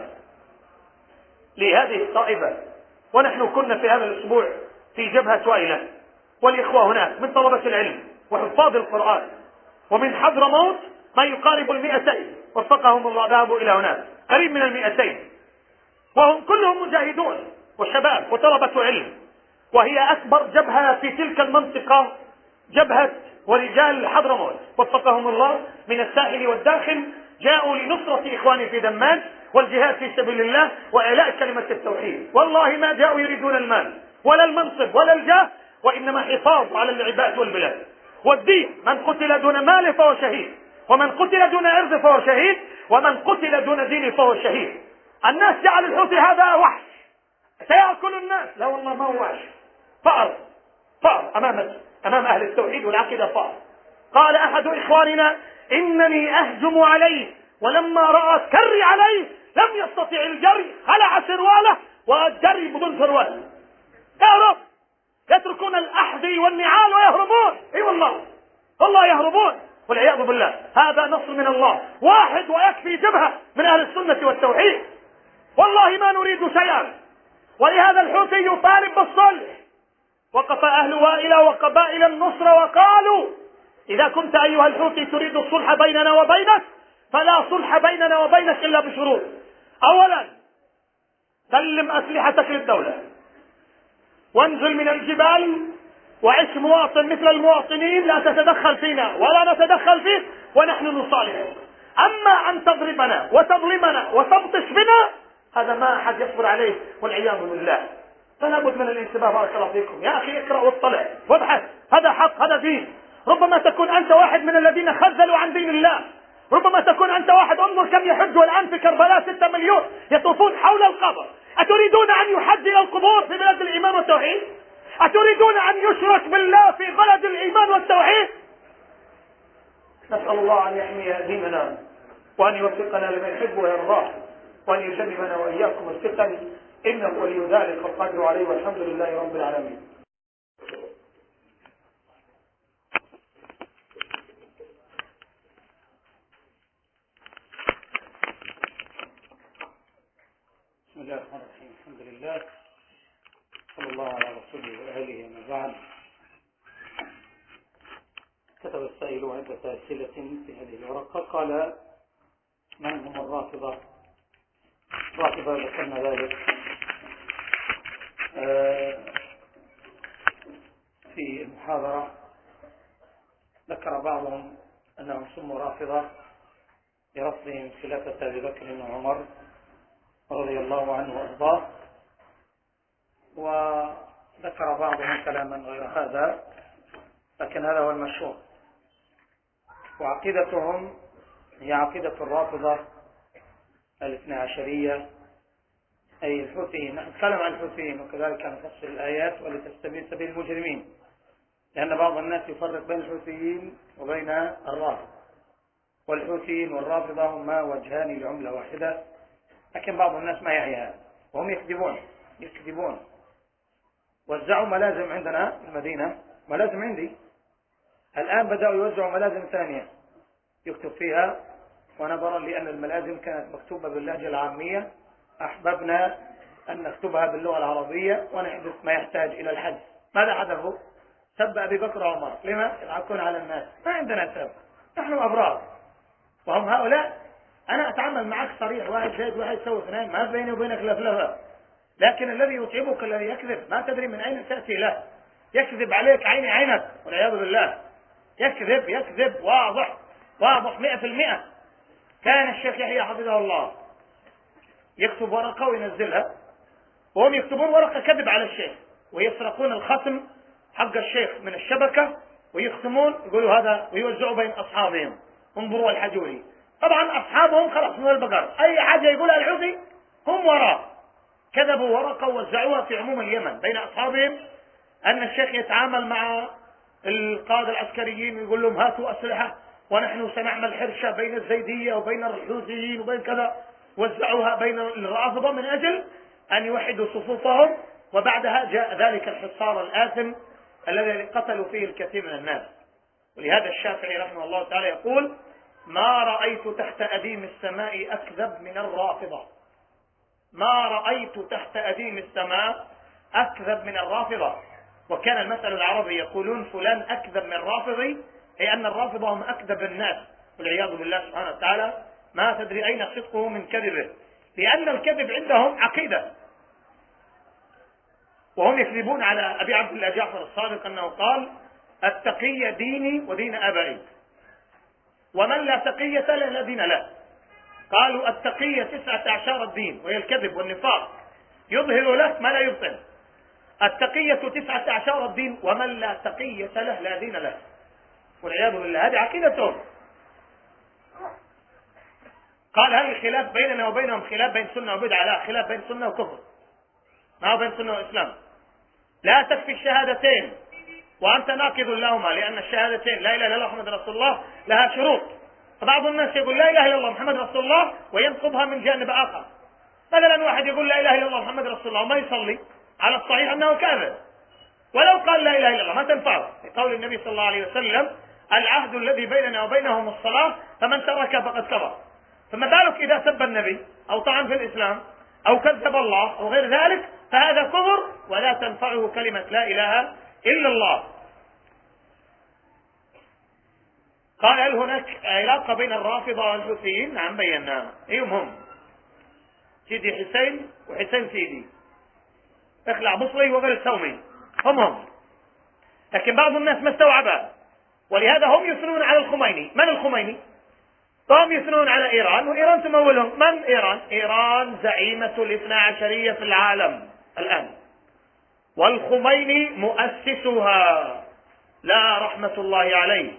لهذه الطائفة. ونحن كنا في هذا الأسبوع في جبهة وائلة والإخوة هناك من طلبة العلم وحفاظ القرآن ومن حضرموت ما يقارب 200 وفقهم الله ذهبوا إلى هناك قريب من 200 وهم كلهم مجاهدون وشباب وطلبة علم. وهي أكبر جبهة في تلك المنطقة جبهة ورجال حضرموت وفقهم الله من الساحل والداخل جاءوا لنصرة إخواني في دمام والجهاد في سبيل الله وإعلاء كلمة التوحيد. والله ما جاءوا يريدون المال ولا المنصب ولا الجاه، وإنما حفاظ على العباد والبلاد والدين. من قتل دون مال فهو شهيد، ومن قتل دون عرض فهو شهيد، ومن قتل دون دين فهو شهيد. الناس جعل الحوثي هذا وحش سيأكل الناس. لا والله ما هو وحش، فأر أمام أهل التوحيد والعقيدة فأر. قال أحد إخواننا إنني أهجم عليه ولما رأى كري عليه لم يستطع الجري، خلع سرواله والجري بدون سروال. يهرب، يتركون الأحذية والنعال ويهربون. اي والله يهربون والعياذ بالله. هذا نصر من الله، واحد ويكفي جبهة من أهل السنة والتوحيد. والله ما نريد شيئا. ولهذا الحوثي يطالب بالصلح. وقف أهل وائلة وقبائل النصر وقالوا إذا كنت أيها الحوثي تريد الصلح بيننا وبينك فلا صلح بيننا وبينك إلا بشروط. أولا سلم أسلحتك للدولة وانزل من الجبال وعش مواطن مثل المواطنين، لا تتدخل فينا ولا نتدخل فيك ونحن نصالحك. أما أن تضربنا وتظلمنا وتبطش بنا هذا ما أحد يصبر عليه والعياذ بالله. فلا بد من الانتباه بارك الله فيكم. يا أخي اقرأ واطلع وابحث، هذا حق هذا دين. ربما تكون أنت واحد من الذين خذلوا عن دين الله، ربما تكون أنت واحد. انظر كم يحجوا الآن في كربلاء 6 مليون يطوفون حول القبر. أتريدون أن يحج إلى القبور في بلاد الإيمان والتوحيد؟ أتريدون أن يشرك بالله في بلد الإيمان والتوحيد؟ نسأل الله أن يحمي ديننا وأن يوفقنا لما يحب ويرضاه وأن يجنبنا وإياكم الفتن، إنه ولي ذلك والقادر عليه، والحمد لله رب العالمين. بسم الله الرحمن الرحيم. الحمد لله صلى الله على رسوله وآله ومن بعد. كتب السائل عدة أسئلة في هذه الورقة. قال: من هم الرافضة؟ رافضة ذكرنا ذلك في المحاضرة. ذكر بعضهم أنهم سموا رافضة لرفضهم خلافة أبي بكر وعمر رضي الله عنه وأرضاه، وذكر بعضهم كلاما غير هذا، لكن هذا هو المشهور. وعقيدتهم هي عقيدة الرافضة الاثنى عشرية، أي الحوثيين. نتكلم عن الحوثيين وكذلك نفسر الآيات ولتستبين سبيل المجرمين، لأن بعض الناس يفرق بين الحوثيين وبين الرافضة، والحوثيين والرافضة هما وجهان لعملة واحدة، لكن بعض الناس ما يعي هذا وهم يكذبون. وزعوا ملازم عندنا في المدينة، ملازم عندي الآن بدأوا يوزعوا ملازم ثانية يكتب فيها، ونظرا لأن الملازم كانت مكتوبة باللهجة العامية أحببنا أن نكتبها باللغة العربية ونحدث ما يحتاج إلى الحذف. ماذا حدثوا؟ سب أبي بكر وعمر. لما؟ يضحكون على الناس. ما عندنا سب، نحن أبرار، وهم هؤلاء. أنا أتعامل معك صريح، واحد زائد واحد يساوي اثنين، ما بيني وبينك لفلفة. لكن الذي يتعبك الذي يكذب، ما تدري من أين تأتي له، يكذب عليك عيني عينك والعياذ بالله. يكذب واضح 100%. كان الشيخ يحيى حفظه الله يكتب ورقة وينزلها، وهم يكتبون ورقة كذب على الشيخ، ويسرقون الختم حق الشيخ من الشبكة ويختمون، يقولوا هذا، ويوزعوا بين أصحابهم. انظروا الحجوري، طبعا أصحابهم خلاص من البقر، أي حاجة يقولها الحوثي هم وراء. كذبوا ورقة ووزعوها في عموم اليمن بين أصحابهم، أن الشيخ يتعامل مع القادة العسكريين ويقول لهم هاتوا أسلحة ونحن سنعمل حرشة بين الزيدية وبين الحوثيين وبين كذا. وزعوها بين الرافضة من أجل أن يوحدوا صفوفهم، وبعدها جاء ذلك الحصار الآثم الذي قتلوا فيه الكثير من الناس. ولهذا الشافعي رحمه الله تعالى يقول: ما رأيت تحت أديم السماء أكذب من الرافضة. ما رأيت تحت أديم السماء أكذب من الرافضة. وكان المثل العربي يقولون فلان أكذب من رافضي، أي أن الرافضة هم أكذب الناس، والعياذ بالله سبحانه وتعالى. ما تدري أين صدقه من كذبه، لأن الكذب عندهم عقيدة، وهم يكذبون على أبي عبد الله جعفر الصادق أنه قال: التقي ديني ودين آبائي، ومن لا تقية له لا دين له. قالوا التقية 19 الدين، وهي الكذب والنفاق، يظهر لك ما لا يبطن. التقية 19 الدين، ومن لا تقية له لا دين له، والعياذ بالله. هذه عقيدتهم. قال: هل الخلاف بيننا وبينهم خلاف بين سنة وبدعة؟ لا، خلاف بين سنة وكفر، ما هو بين سنة وإسلام. لا تكفي الشهادتين وأنت ناقض لهما، لأن الشهادتين لا إله إلا الله محمد رسول الله لها شروط. فبعض الناس يقول لا إله إلا الله محمد رسول الله وينقضها من جانب آخر. مثلا واحد يقول لا إله إلا الله محمد رسول الله وما يصلي، على الصحيح أنه كافر، ولو قال لا إله إلا الله ما تنفعه، لقول النبي صلى الله عليه وسلم: العهد الذي بيننا وبينهم الصلاة، فمن ترك فقد كفر. فما بالك إذا سب النبي أو طعن في الإسلام أو كذب الله أو غير ذلك، فهذا كفر ولا تنفعه كلمة لا إله إلا الله. قال: هل هناك علاقة بين الرافضة والحوثيين؟ نعم بيناها. هم سيدي حسين وحسين سيدي، اخلع بصري وغير الثومي، هم. لكن بعض الناس ما استوعبها، ولهذا هم يثنون على الخميني. من الخميني؟ هم يثنون على إيران، وإيران تمولهم. من إيران؟ إيران زعيمة الاثنى عشرية في العالم الآن، والخميني مؤسسها لا رحمة الله عليه.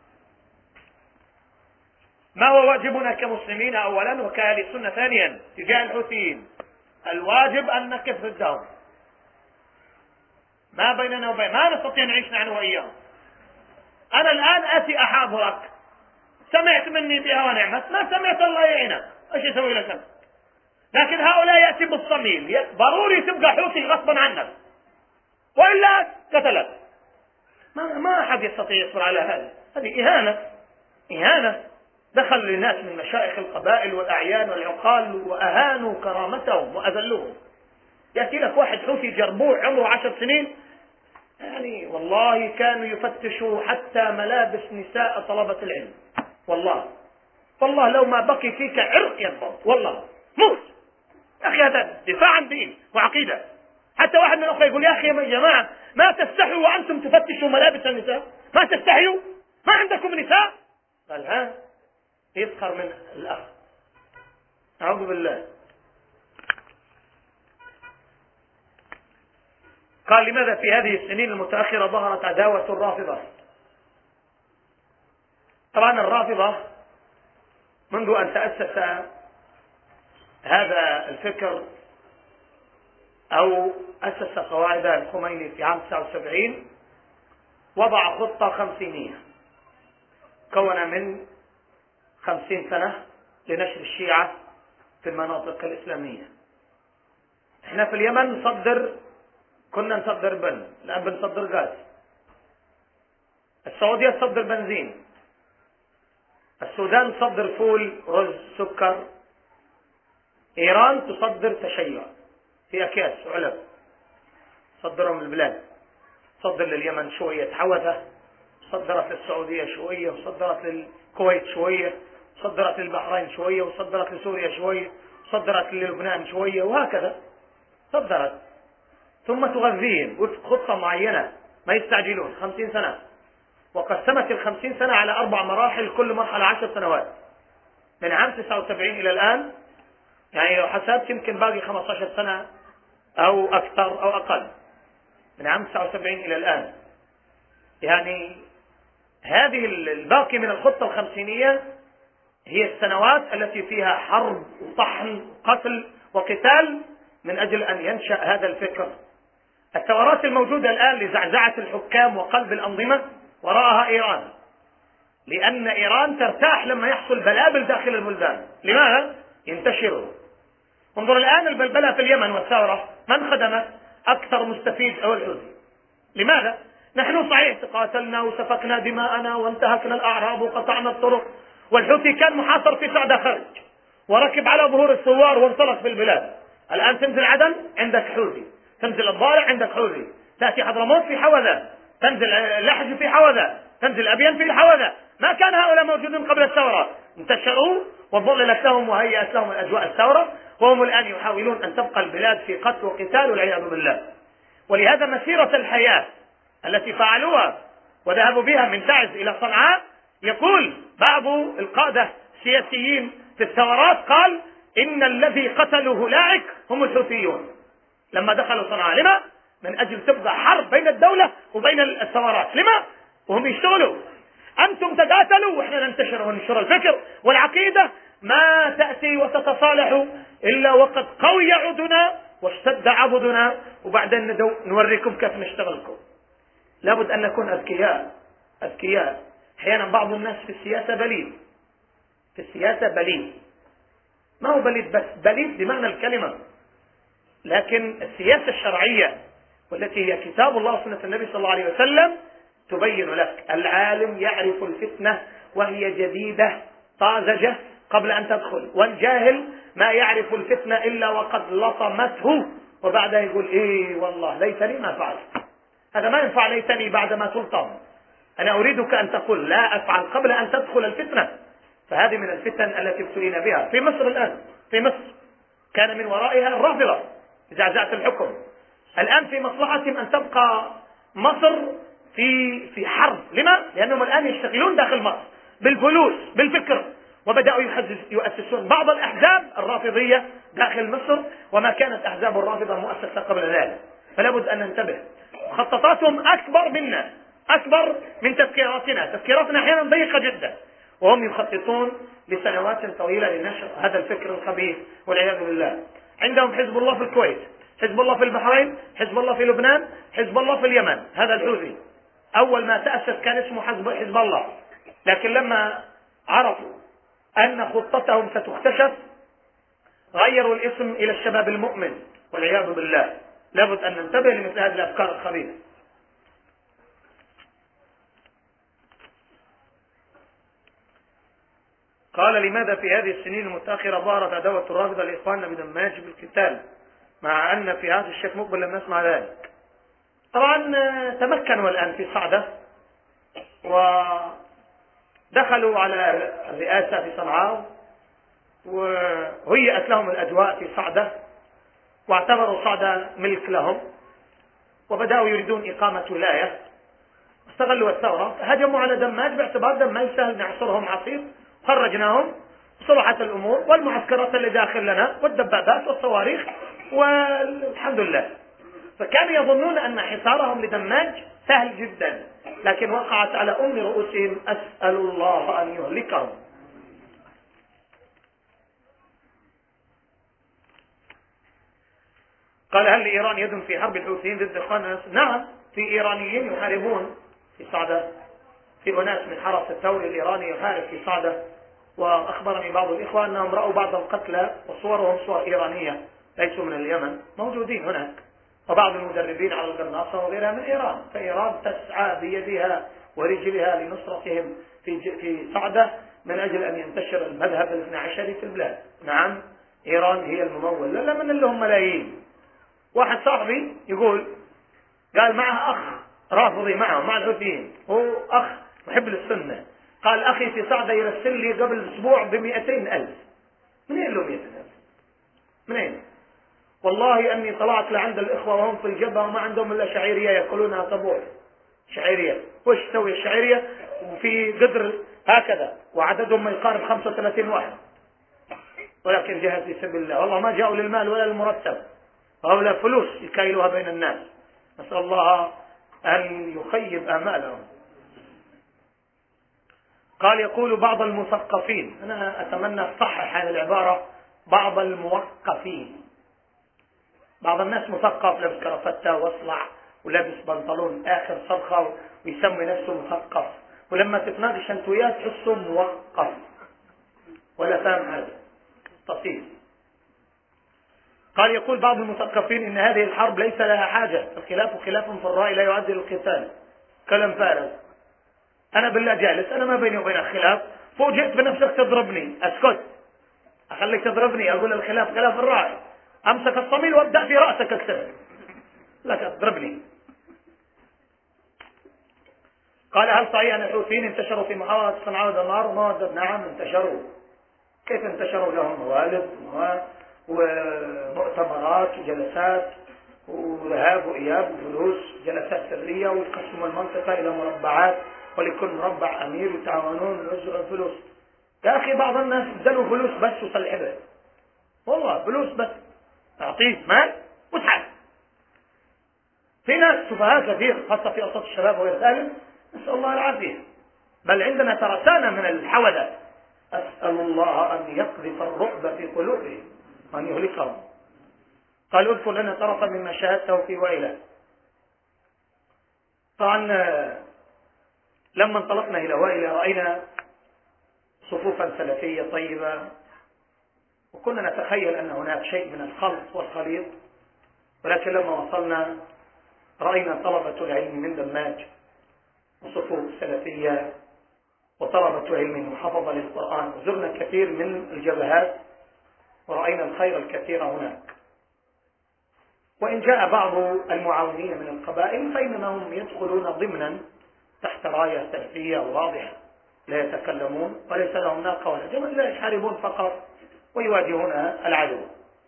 ما هو واجبنا كمسلمين أولا وكأهل السنة ثانيا تجاه الحوثيين؟ الواجب أن نقف ضدهم ما بيننا وبين، ما نستطيع نعيش نحن وإياه. أنا الآن آتي أحاضرك، سمعت مني بها ونعمت، ما سمعت الله يعينك، ايش يسوي لك؟ لكن هؤلاء يأتي بالصميم، ضروري تبقى حوثي غصبا عنك وإلا قتلك. ما أحد يستطيع يصبر على هذا. هذه إهانة. دخل لناس من مشايخ القبائل والأعيان والعقال وأهانوا كرامتهم وأذلوهم. يأتي لك واحد حوثي جربوع عمره 10 سنين، يعني والله كانوا يفتشوا حتى ملابس نساء طلبة العلم. والله لو ما بقي فيك عرق ينضب، والله موت يا أخي. هذا دفاع عن دين وعقيدة. حتى واحد من الأخوة يقول: يا أخي يا جماعة، ما تستحوا وأنتم تفتشوا ملابس النساء؟ ما تستحيوا؟ ما عندكم نساء؟ قال: ها، يسخر من الأخ. أعوذ بالله. قال: لماذا في هذه السنين المتأخرة ظهرت عداوة الرافضة؟ طبعا الرافضة منذ أن تأسس هذا الفكر أو أسس قواعد الخميني في عام 79 وضع خطة 50 كون من 50 سنة لنشر الشيعة في المناطق الإسلامية. احنا في اليمن كنا نصدر بن، الآن بنصدر غاز. السعودية تصدر بنزين، السودان تصدر فول، رز، سكر، إيران تصدر تشيع في أكياس وعلب، تصدرهم البلاد. تصدر لليمن شوية حوثة، صدرت للسعودية شوية، وصدرت للكويت شوية، صدرت للبحرين شوية، وصدرت لسوريا شوية، وصدرت للبنان شوية، وهكذا صدرت. ثم تغذيهم وفق خطة معينة، ما يستعجلون. 50 سنة، وقسمت 50 سنة على 4 مراحل، كل مرحلة 10 سنوات. من عام 79 إلى الآن، يعني لو حسبت يمكن باقي 15 سنة أو أكثر أو أقل. من عام 79 إلى الآن، يعني هذه الباقي من الخطة الخمسينية هي السنوات التي فيها حرب وطحن وقتل وقتال من أجل أن ينشأ هذا الفكر. الثورات الموجودة الآن لزعزعة الحكام وقلب الأنظمة وراءها إيران، لأن إيران ترتاح لما يحصل بلابل داخل البلدان. لماذا؟ ينتشروا. انظر الآن البلبلة في اليمن والثورة، من خدم أكثر مستفيد؟ أو الحوثي. لماذا؟ نحن صحيح تقاتلنا وسفكنا دماءنا وانتهكنا الأعراض وقطعنا الطرق، والحوثي كان محاصر في سعدة خارج وركب على ظهور الثوار وانطلق في البلاد. الآن تنزل عدن عندك حوثي، تنزل الضالع عندك حوثي، تأتي حضرموت في حوذة، تنزل لحج في حوذة، تنزل أبين في حوذة. ما كان هؤلاء موجودين قبل الثورة، انتشروا وظللت لهم وهيأت لهم الأجواء الثورة، وهم الآن يحاولون أن تبقى البلاد في قتل وقتال والعياذ بالله. ولهذا مسيرة الحياة التي فعلوها وذهبوا بها من تعز إلى صنعاء، يقول بعض القادة السياسيين في الثورات، قال: إن الذي قتلوا هلاك هم الحوثيون لما دخلوا صنعاء. لما؟ من أجل تبقى حرب بين الدولة وبين الثورات. لما؟ وهم يشتغلوا. أنتم تقاتلوا وإحنا ننتشر وننشر الفكر والعقيدة. ما تأتي وتتصالح إلا وقد قوي عودنا واشتد عبدنا، وبعدين نوريكم كيف نشتغلكم. لابد أن نكون أذكياء. أحيانا بعض الناس في السياسة بليد، ما هو بليد بس، بليد بمعنى الكلمة. لكن السياسة الشرعية والتي هي كتاب الله وسنة النبي صلى الله عليه وسلم تبين لك. العالم يعرف الفتنة وهي جديدة طازجة قبل أن تدخل، والجاهل ما يعرف الفتنة إلا وقد لطمته وبعدها يقول: إيه والله ليتني ما فعلت. هذا ما ينفع ليتني بعدما تلطم. أنا أريدك أن تقول لا أفعل قبل أن تدخل الفتنة. فهذه من الفتن التي ابتلينا بها في مصر الآن. في مصر كان من ورائها الرافضة زعزعة الحكم. الآن في مصلحتهم أن تبقى مصر في حرب. لما؟ لأنهم الآن يشتغلون داخل مصر بالفلوس بالفكر، وبدأوا يؤسسون بعض الأحزاب الرافضية داخل مصر، وما كانت أحزاب الرافضة مؤسسة قبل ذلك. فلا بد أن ننتبه. مخططاتهم أكبر منا، أكبر من تفكيراتنا أحيانا ضيقة جدا، وهم يخططون لسنوات طويلة لنشر هذا الفكر الخبيث والعياذ بالله. عندهم حزب الله في الكويت، حزب الله في البحرين، حزب الله في لبنان، حزب الله في اليمن. هذا الحوثي أول ما تأسس كان اسمه حزب الله، لكن لما عرفوا أن خطتهم ستكتشف غيروا الاسم إلى الشباب المؤمن، والعياذ بالله. لابد أن ننتبه لمثل هذه الأفكار الخبيثة. قال: لماذا في هذه السنين المتأخرة ظهرت عداوة الرافضة لإخواننا بدماج بالقتال، مع أن في عهد الشيخ مقبل لم نسمع ذلك؟ طبعا تمكنوا الآن في صعدة، ودخلوا على الرئاسة في صنعاء، وهيئت لهم الأجواء في صعدة، واعتبروا صعدة ملك لهم، وبدأوا يريدون إقامة ولاية. استغلوا الثورة، هجموا على دماج باعتبار دماج سهل نعصرهم عصير، خرجناهم، صلحت الأمور، والمعسكرات اللي داخل لنا والدبابات والصواريخ، والحمد لله. فكانوا يظنون أن حصارهم لدماج سهل جدا، لكن وقعت على أم رؤوسهم. أسأل الله أن يهلكهم. قال: هل لإيران يد في حرب الحوثيين ضد إخواننا؟ نعم، في إيرانيين يحاربون في صعدة، في أناس من حرس الثوري الإيراني يحارب في صعدة، وأخبرني بعض الإخوة أنهم رأوا بعض القتلى وصورهم صور إيرانية ليسوا من اليمن موجودين هناك، وبعض المدربين على القناصة وغيرها من إيران. فإيران تسعى بيدها ورجلها لنصرتهم في صعدة من أجل أن ينتشر المذهب الاثنى عشري في البلاد. نعم، إيران هي الممول، لا من لهم ملايين. واحد صاحبي يقول، قال معه أخ رافضي معه مع الحوثيين، هو أخ محب للسنة، قال: أخي في صعدة يرسل لي قبل أسبوع ب200,000. منين له 200,000؟ منين؟ والله أني طلعت لعند الإخوة وهم في الجبهة وما عندهم إلا شعيرية يأكلونها طبوع. شعيرية، وش تسوي الشعيرية؟ وفي قدر هكذا، وعددهم ما يقارب 35 واحد، ولكن جهاد في سبيل الله. والله ما جاءوا للمال ولا للمرتب، هؤلاء فلوس يكايلوها بين الناس. نسأل الله أن يخيب آمالهم. قال: يقول بعض المثقفين، أنا أتمنى أصحح هذه العبارة، بعض الموقفين. بعض الناس مثقف، لابس كرافتة واصلع ولابس بنطلون آخر صرخة ويسمي نفسه مثقف، ولما تتناقش انت وياه تحسه موقف ولا فاهم هذا تصير. قال: يقول بعض المثقفين إن هذه الحرب ليس لها حاجة، الخلاف خلاف في الرأي لا يؤدي للقتال. كلام فارغ. أنا بالله جالس، أنا ما بيني وبينك خلاف، فوجئت بنفسك تضربني، أسكت، أخليك تضربني، أقول الخلاف خلاف الرأي، أمسك الصميل وأبدأ في رأسك أكسر، لا تضربني. قال: هل صحيح أن الحوثيين انتشروا في محافظة صنعاء ودمار ومواد؟ نعم انتشروا. كيف انتشروا؟ لهم موالد ومؤتمرات وجلسات وذهاب وإياب وفلوس، جلسات سرية، ويقسموا المنطقة إلى مربعات، ولكل مربع أمير، يتعاونون ويوزعوا الفلوس. يا أخي بعض الناس ادلوا فلوس بس وصلحبه، والله فلوس بس، أعطيه مال وتعال. في ناس سفهاء كثير خاصة في أوساط الشباب وغير ذلك، نسأل الله العافية. بل عندنا ترسانة من الحولة، أسأل الله أن يقذف الرعب في قلوبهم وأن يهلكهم. قال: اذكر لنا طرفا مما شاهدته في وائلة. طبعا لما انطلقنا إلى وائلة رأينا صفوفا سلفية طيبة، وكنا نتخيل أن هناك شيء من الخلط والخليط، ولكن لما وصلنا رأينا طلبة العلم من دماج وصفوف سلفية وطلبة علم محافظة للقرآن، وزرنا كثير من الجبهات ورأينا الخير الكثير هناك. وإن جاء بعض المعاونين من القبائل فإنهم يدخلون ضمنا تحت راية سلفية واضحة، لا يتكلمون وليس لهم ناقة ولا جمل، لا يحاربون فقط ويواجهون العدو.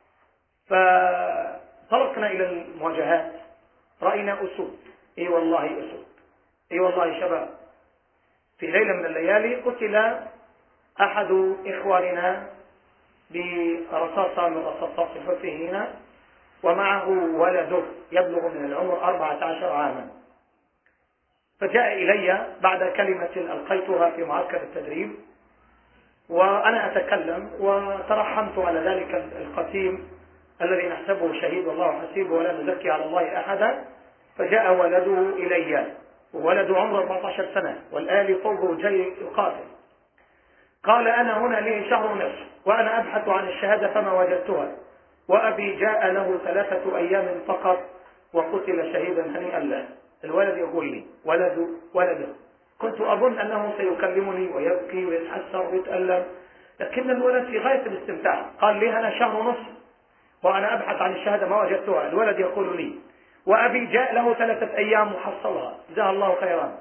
فطلقنا إلى المواجهات، رأينا أسود، أي والله أسود، أي والله شباب. في ليلة من الليالي قتل أحد إخواننا برصاصة من رصاصات الحوثيين، ومعه ولده يبلغ من العمر 14 عاما. فجاء إلي بعد كلمة ألقيتها في معسكر التدريب وأنا أتكلم، وترحمت على ذلك القتيل الذي نحسبه شهيد والله حسيبه ولا نزكي على الله أحدا، فجاء ولده إلي، وولد عمره 14 سنة والآلي فوقه جاي يقاتل. قال أنا هنا لي شهر ونصف وأنا أبحث عن الشهادة فما وجدتها، وأبي جاء له 3 أيام فقط وقتل شهيدا هنيئا له. الولد يقول لي ولده كنت أظن أنه سيكلمني ويبكي ويتحسر ويتألم، لكن الولد في غاية الاستمتاع. قال لي أنا شهر ونصف وأنا أبحث عن الشهادة ما وجدتها. الولد يقول لي وأبي جاء له 3 أيام وحصلها، جزاه الله خيرا.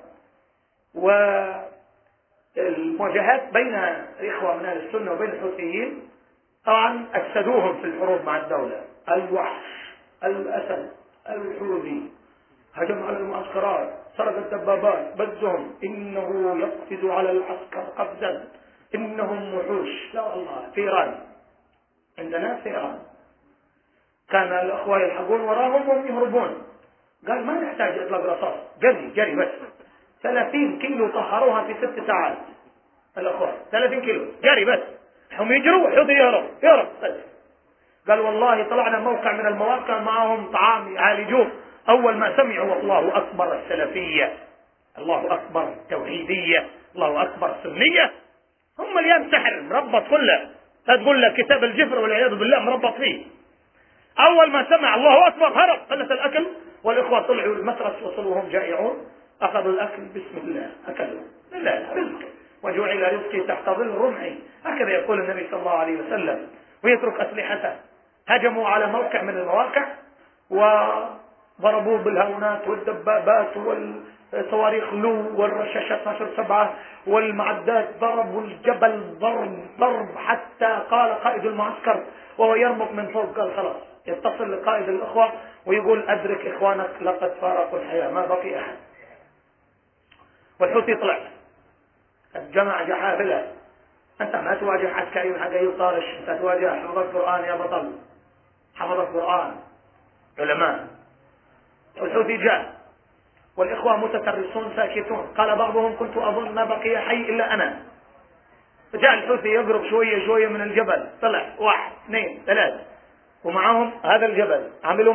والمواجهات بين الإخوة من أهل السنة وبين الحوثيين طبعا أفسدوهم في الحروب مع الدولة. الوحش الأسد الحوثي هجم على المعسكرات، سرق الدبابات، بزهم، إنه يقفز على العسكر قفزا، إنهم وحوش. لا والله في إيران، عندنا في إيران كان الأخوة يلحقون وراهم وهم يهربون، قال ما نحتاج إطلاق رصاص، جري بس. 30 كيلو طهروها في 6 ساعات الأخوة، 30 كيلو جري بس، هم يجروا حوثي يهرب بس. قال والله طلعنا موقع من المواقع معهم طعام يعالجوه، أول ما سمعوا الله أكبر السلفية، الله أكبر توحيدية، الله أكبر سنية، هم اليوم سحر مربط كله، لا تقول لك كتاب الجفر والعياذ بالله مربط فيه. أول ما سمع الله أكبر هرب، خلص الأكل، والإخوة طلعوا المترس وصلوهم جائعون، أخذوا الأكل بسم الله أكلوا، لا رزق وجعل رزقي تحت ظل رمحي، هكذا يقول النبي صلى الله عليه وسلم. ويترك أسلحته، هجموا على موقع من المواقع وضربوا بالهونات والدبابات والصواريخ لو والرشاشات 12-7 والمعدات، ضربوا الجبل ضرب حتى قال قائد المعسكر وهو يرمق من فوق، قال خلاص يتصل لقائد الأخوة ويقول أدرك إخوانك لقد فارقوا الحياة ما بقي أحد. والحوثي طلع الجمع جحافلة، أنت ما تواجه عسكري حتى يطارش، أنت تواجه حفظ القرآن يا بطل، حفظ القرآن علماء. والحوثي جاء والإخوة متترسون ساكتون، قال بعضهم كنت أظن ما بقي حي إلا أنا. فجاء الحوثي يقرب شوية من الجبل، طلع 1 2 3 ومعهم هذا الجبل، عملوا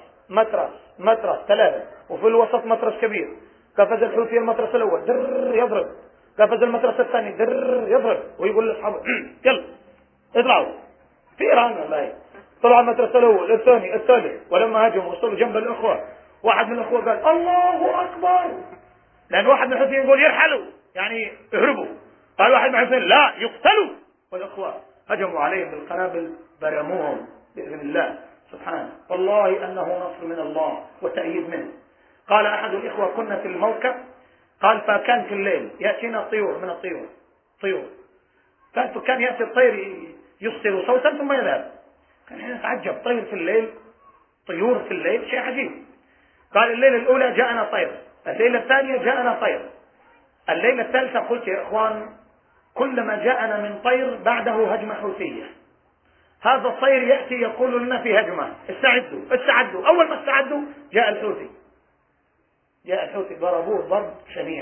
مترس 3 وفي الوسط مترس كبير. قفز الحوثي المترس الأول در يضرب، قفز المترس الثاني در يضرب، ويقول لاصحابه يلا اطلعوا. في إيران والله طلع المترس الأول الثاني الثالث، ولما هاجموا وصلوا جنب الأخوة واحد من الأخوة قال الله أكبر، لأن واحد من الحوثيين يقول يرحلوا يعني يهربوا، قال واحد من الحوثيين لا يقتلوا، والأخوة هجموا عليهم بالقنابل برموهم بإذن الله سبحانه. والله أنه نصر من الله وتأييد منه. قال أحد الإخوة كنا في الموقع، قال فكان في الليل يأتينا طيور من طيور، كان يأتي الطير يصدر صوتا ثم يذهب، كان نتعجب طير في الليل، طيور في الليل شيء عجيب. قال الليلة الأولى جاءنا طير، الليلة الثانية جاءنا طير، الليلة الثالثة قلت يا إخوان كلما جاءنا من طير بعده هجمة حوثية، هذا الطير يأتي يقول لنا في هجمة استعدوا. أول ما استعدوا جاء الحوثي ضربوه ضرب شنيع،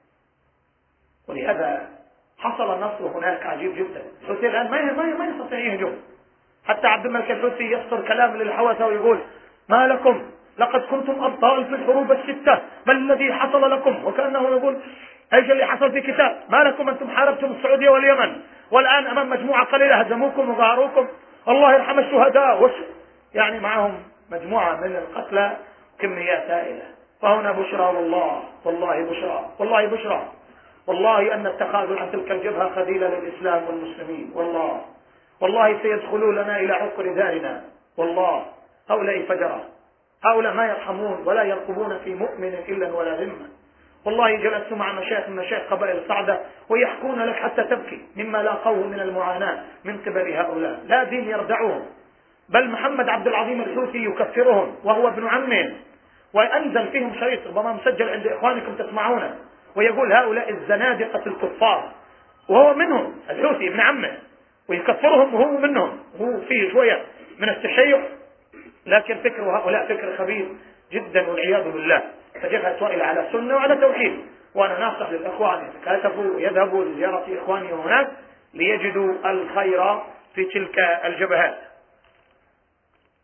ولهذا حصل النصر هناك عجيب جدا. الحوثي الآن ما يستطيع يهجم، حتى عبد الملك الحوثي يصدر كلام للحوثة ويقول ما لكم لقد كنتم أبطال في الحروب ال6، ما الذي حصل لكم؟ وكأنه يقول ايش اللي حصل في كتاب، ما لكم أنتم حاربتم السعودية واليمن والآن أمام مجموعة قليلة هزموكم وقهروكم، الله يرحم الشهداء، يعني معهم مجموعة من القتلى كميات هائلة. فهنا بشرى والله بشرى والله أن التخاذل عن تلك الجبهة خذيلة للإسلام والمسلمين، والله سيدخلون لنا إلى عقر دارنا، والله هؤلاء فجرة، هؤلاء ما يرحمون ولا يرقبون في مؤمن إلا ولا ذمة. والله جلست مع مشايخ قبائل الصعدة ويحكون لك حتى تبكي مما لاقوه من المعاناة من قبل هؤلاء، لا دين يردعوهم، بل محمد عبد العظيم الحوثي يكفرهم وهو ابن عمهم، وأنزل فيهم شريط ربما مسجل عند إخوانكم تسمعونه، ويقول هؤلاء الزنادقة الكفار، وهو منهم الحوثي ابن عمه، ويكفرهم وهو منهم، هو فيه شوية من التشيع، لكن فكر هؤلاء فكر خبيث جدا والعياذ بالله. فجبهة وائل على سنة وعلى توحيد، وأنا ناصح للإخوان يتكاتفوا ويذهبوا لزيارة إخوانهم هناك ليجدوا الخير في تلك الجبهات.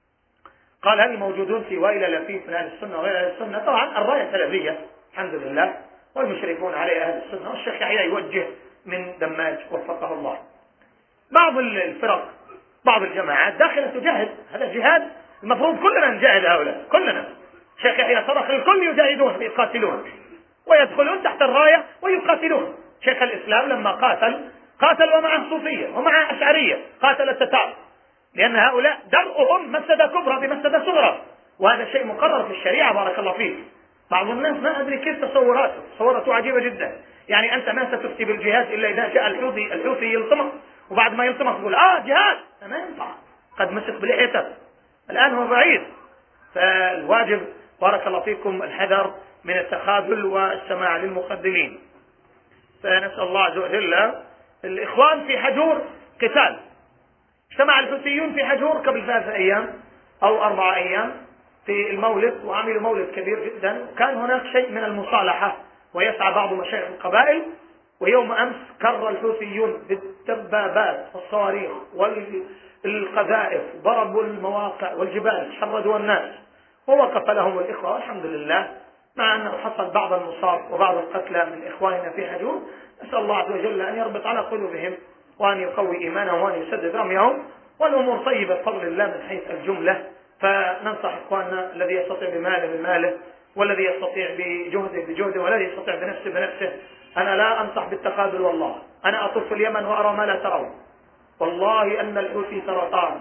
قال هل موجودون في وائل لفيف من أهل السنة وغير أهل السنة؟ طبعا الراية سلفية الحمد لله، والمشرفون عليه أهل السنة، والشيخ يحيى يوجه من دماج وفقه الله. بعض الفرق بعض الجماعات داخلة تجاهد، هذا جهاد المفروض كلنا نجاهد هؤلاء كلنا. الشيخ يحيى صرخ الكل يجاهدون ويقاتلون ويدخلون تحت الراية ويقاتلون. شيخ الإسلام لما قاتل ومعه صوفية ومعه أشعرية، قاتل التتار، لأن هؤلاء درءهم مفسدة كبرى بمفسدة صغرى، وهذا شيء مقرر في الشريعة بارك الله فيك. بعض الناس ما أدري كيف تصوراته عجيبة جدا. يعني أنت ما ستفتي بالجهاد إلا إذا جاء الحوثي يلطمك، وبعد ما يلطمك تقول جهاد، ما ينفع، قد مسك بلحيته الآن هو بعيد. فالواجب بارك الله فيكم الحذر من التخاذل والسماع للمخذلين. فنسأل الله عز وجل. الإخوان في حجور قتال، اجتمع الحوثيون في حجور قبل 3 أيام أو 4 أيام في المولد، وعملوا مولد كبير جدا، وكان هناك شيء من المصالحة ويسعى بعض مشايخ القبائل. ويوم أمس كر الحوثيون بالدبابات والصواريخ والقذائف، ضربوا المواقع والجبال، شردوا الناس، ووقف لهم الإخوة والحمد لله، مع أنه حصل بعض المصاب وبعض القتلى من إخواننا في حجور. نسأل الله عز وجل أن يربط على قلوبهم وأن يقوي إيمانهم وأن يسدد رميهم، والأمور طيبة بفضل الله من حيث الجملة. فننصح إخواننا الذي يستطيع بماله، والذي يستطيع بجهده، والذي يستطيع بنفسه. أنا لا أنصح بالتقابل، والله أنا أطوف في اليمن وأرى ما لا ترون. والله أن الحوثي سرطان،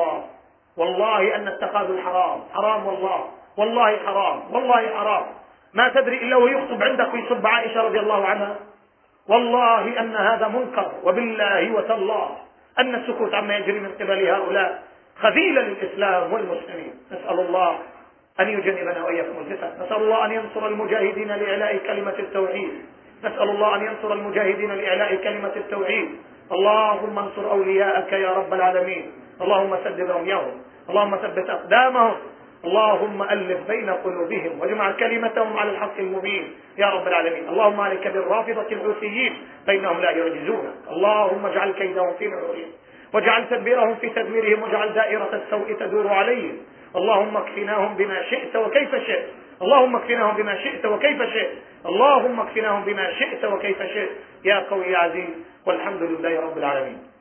والله أن التقابل حرام، والله حرام. ما تدري إلا ويخطب عندك ويصب عائشة رضي الله عنها. والله أن هذا منكر، وبالله وتالله أن السكوت عما يجري من قبل هؤلاء خذيلا للإسلام والمسلمين. نسأل الله أن يجنبنا وإياكم الفتن. نسأل الله أن ينصر المجاهدين لإعلاء كلمة التوحيد. اللهم انصر أولياءك يا رب العالمين. اللهم سدد رميهم، اللهم ثبت أقدامهم، اللهم ألف بين قلوبهم واجمع كلمتهم على الحق المبين يا رب العالمين. اللهم عليك بالرافضة الحوثيين فإنهم لا يعجزون. اللهم اجعل كيدهم في نحورهم، واجعل تدبيرهم في تدميرهم، واجعل دائرة السوء تدور عليهم. اللهم اكفناهم بما شئت وكيف شئت، يا قوي يا عزيز، والحمد لله رب العالمين.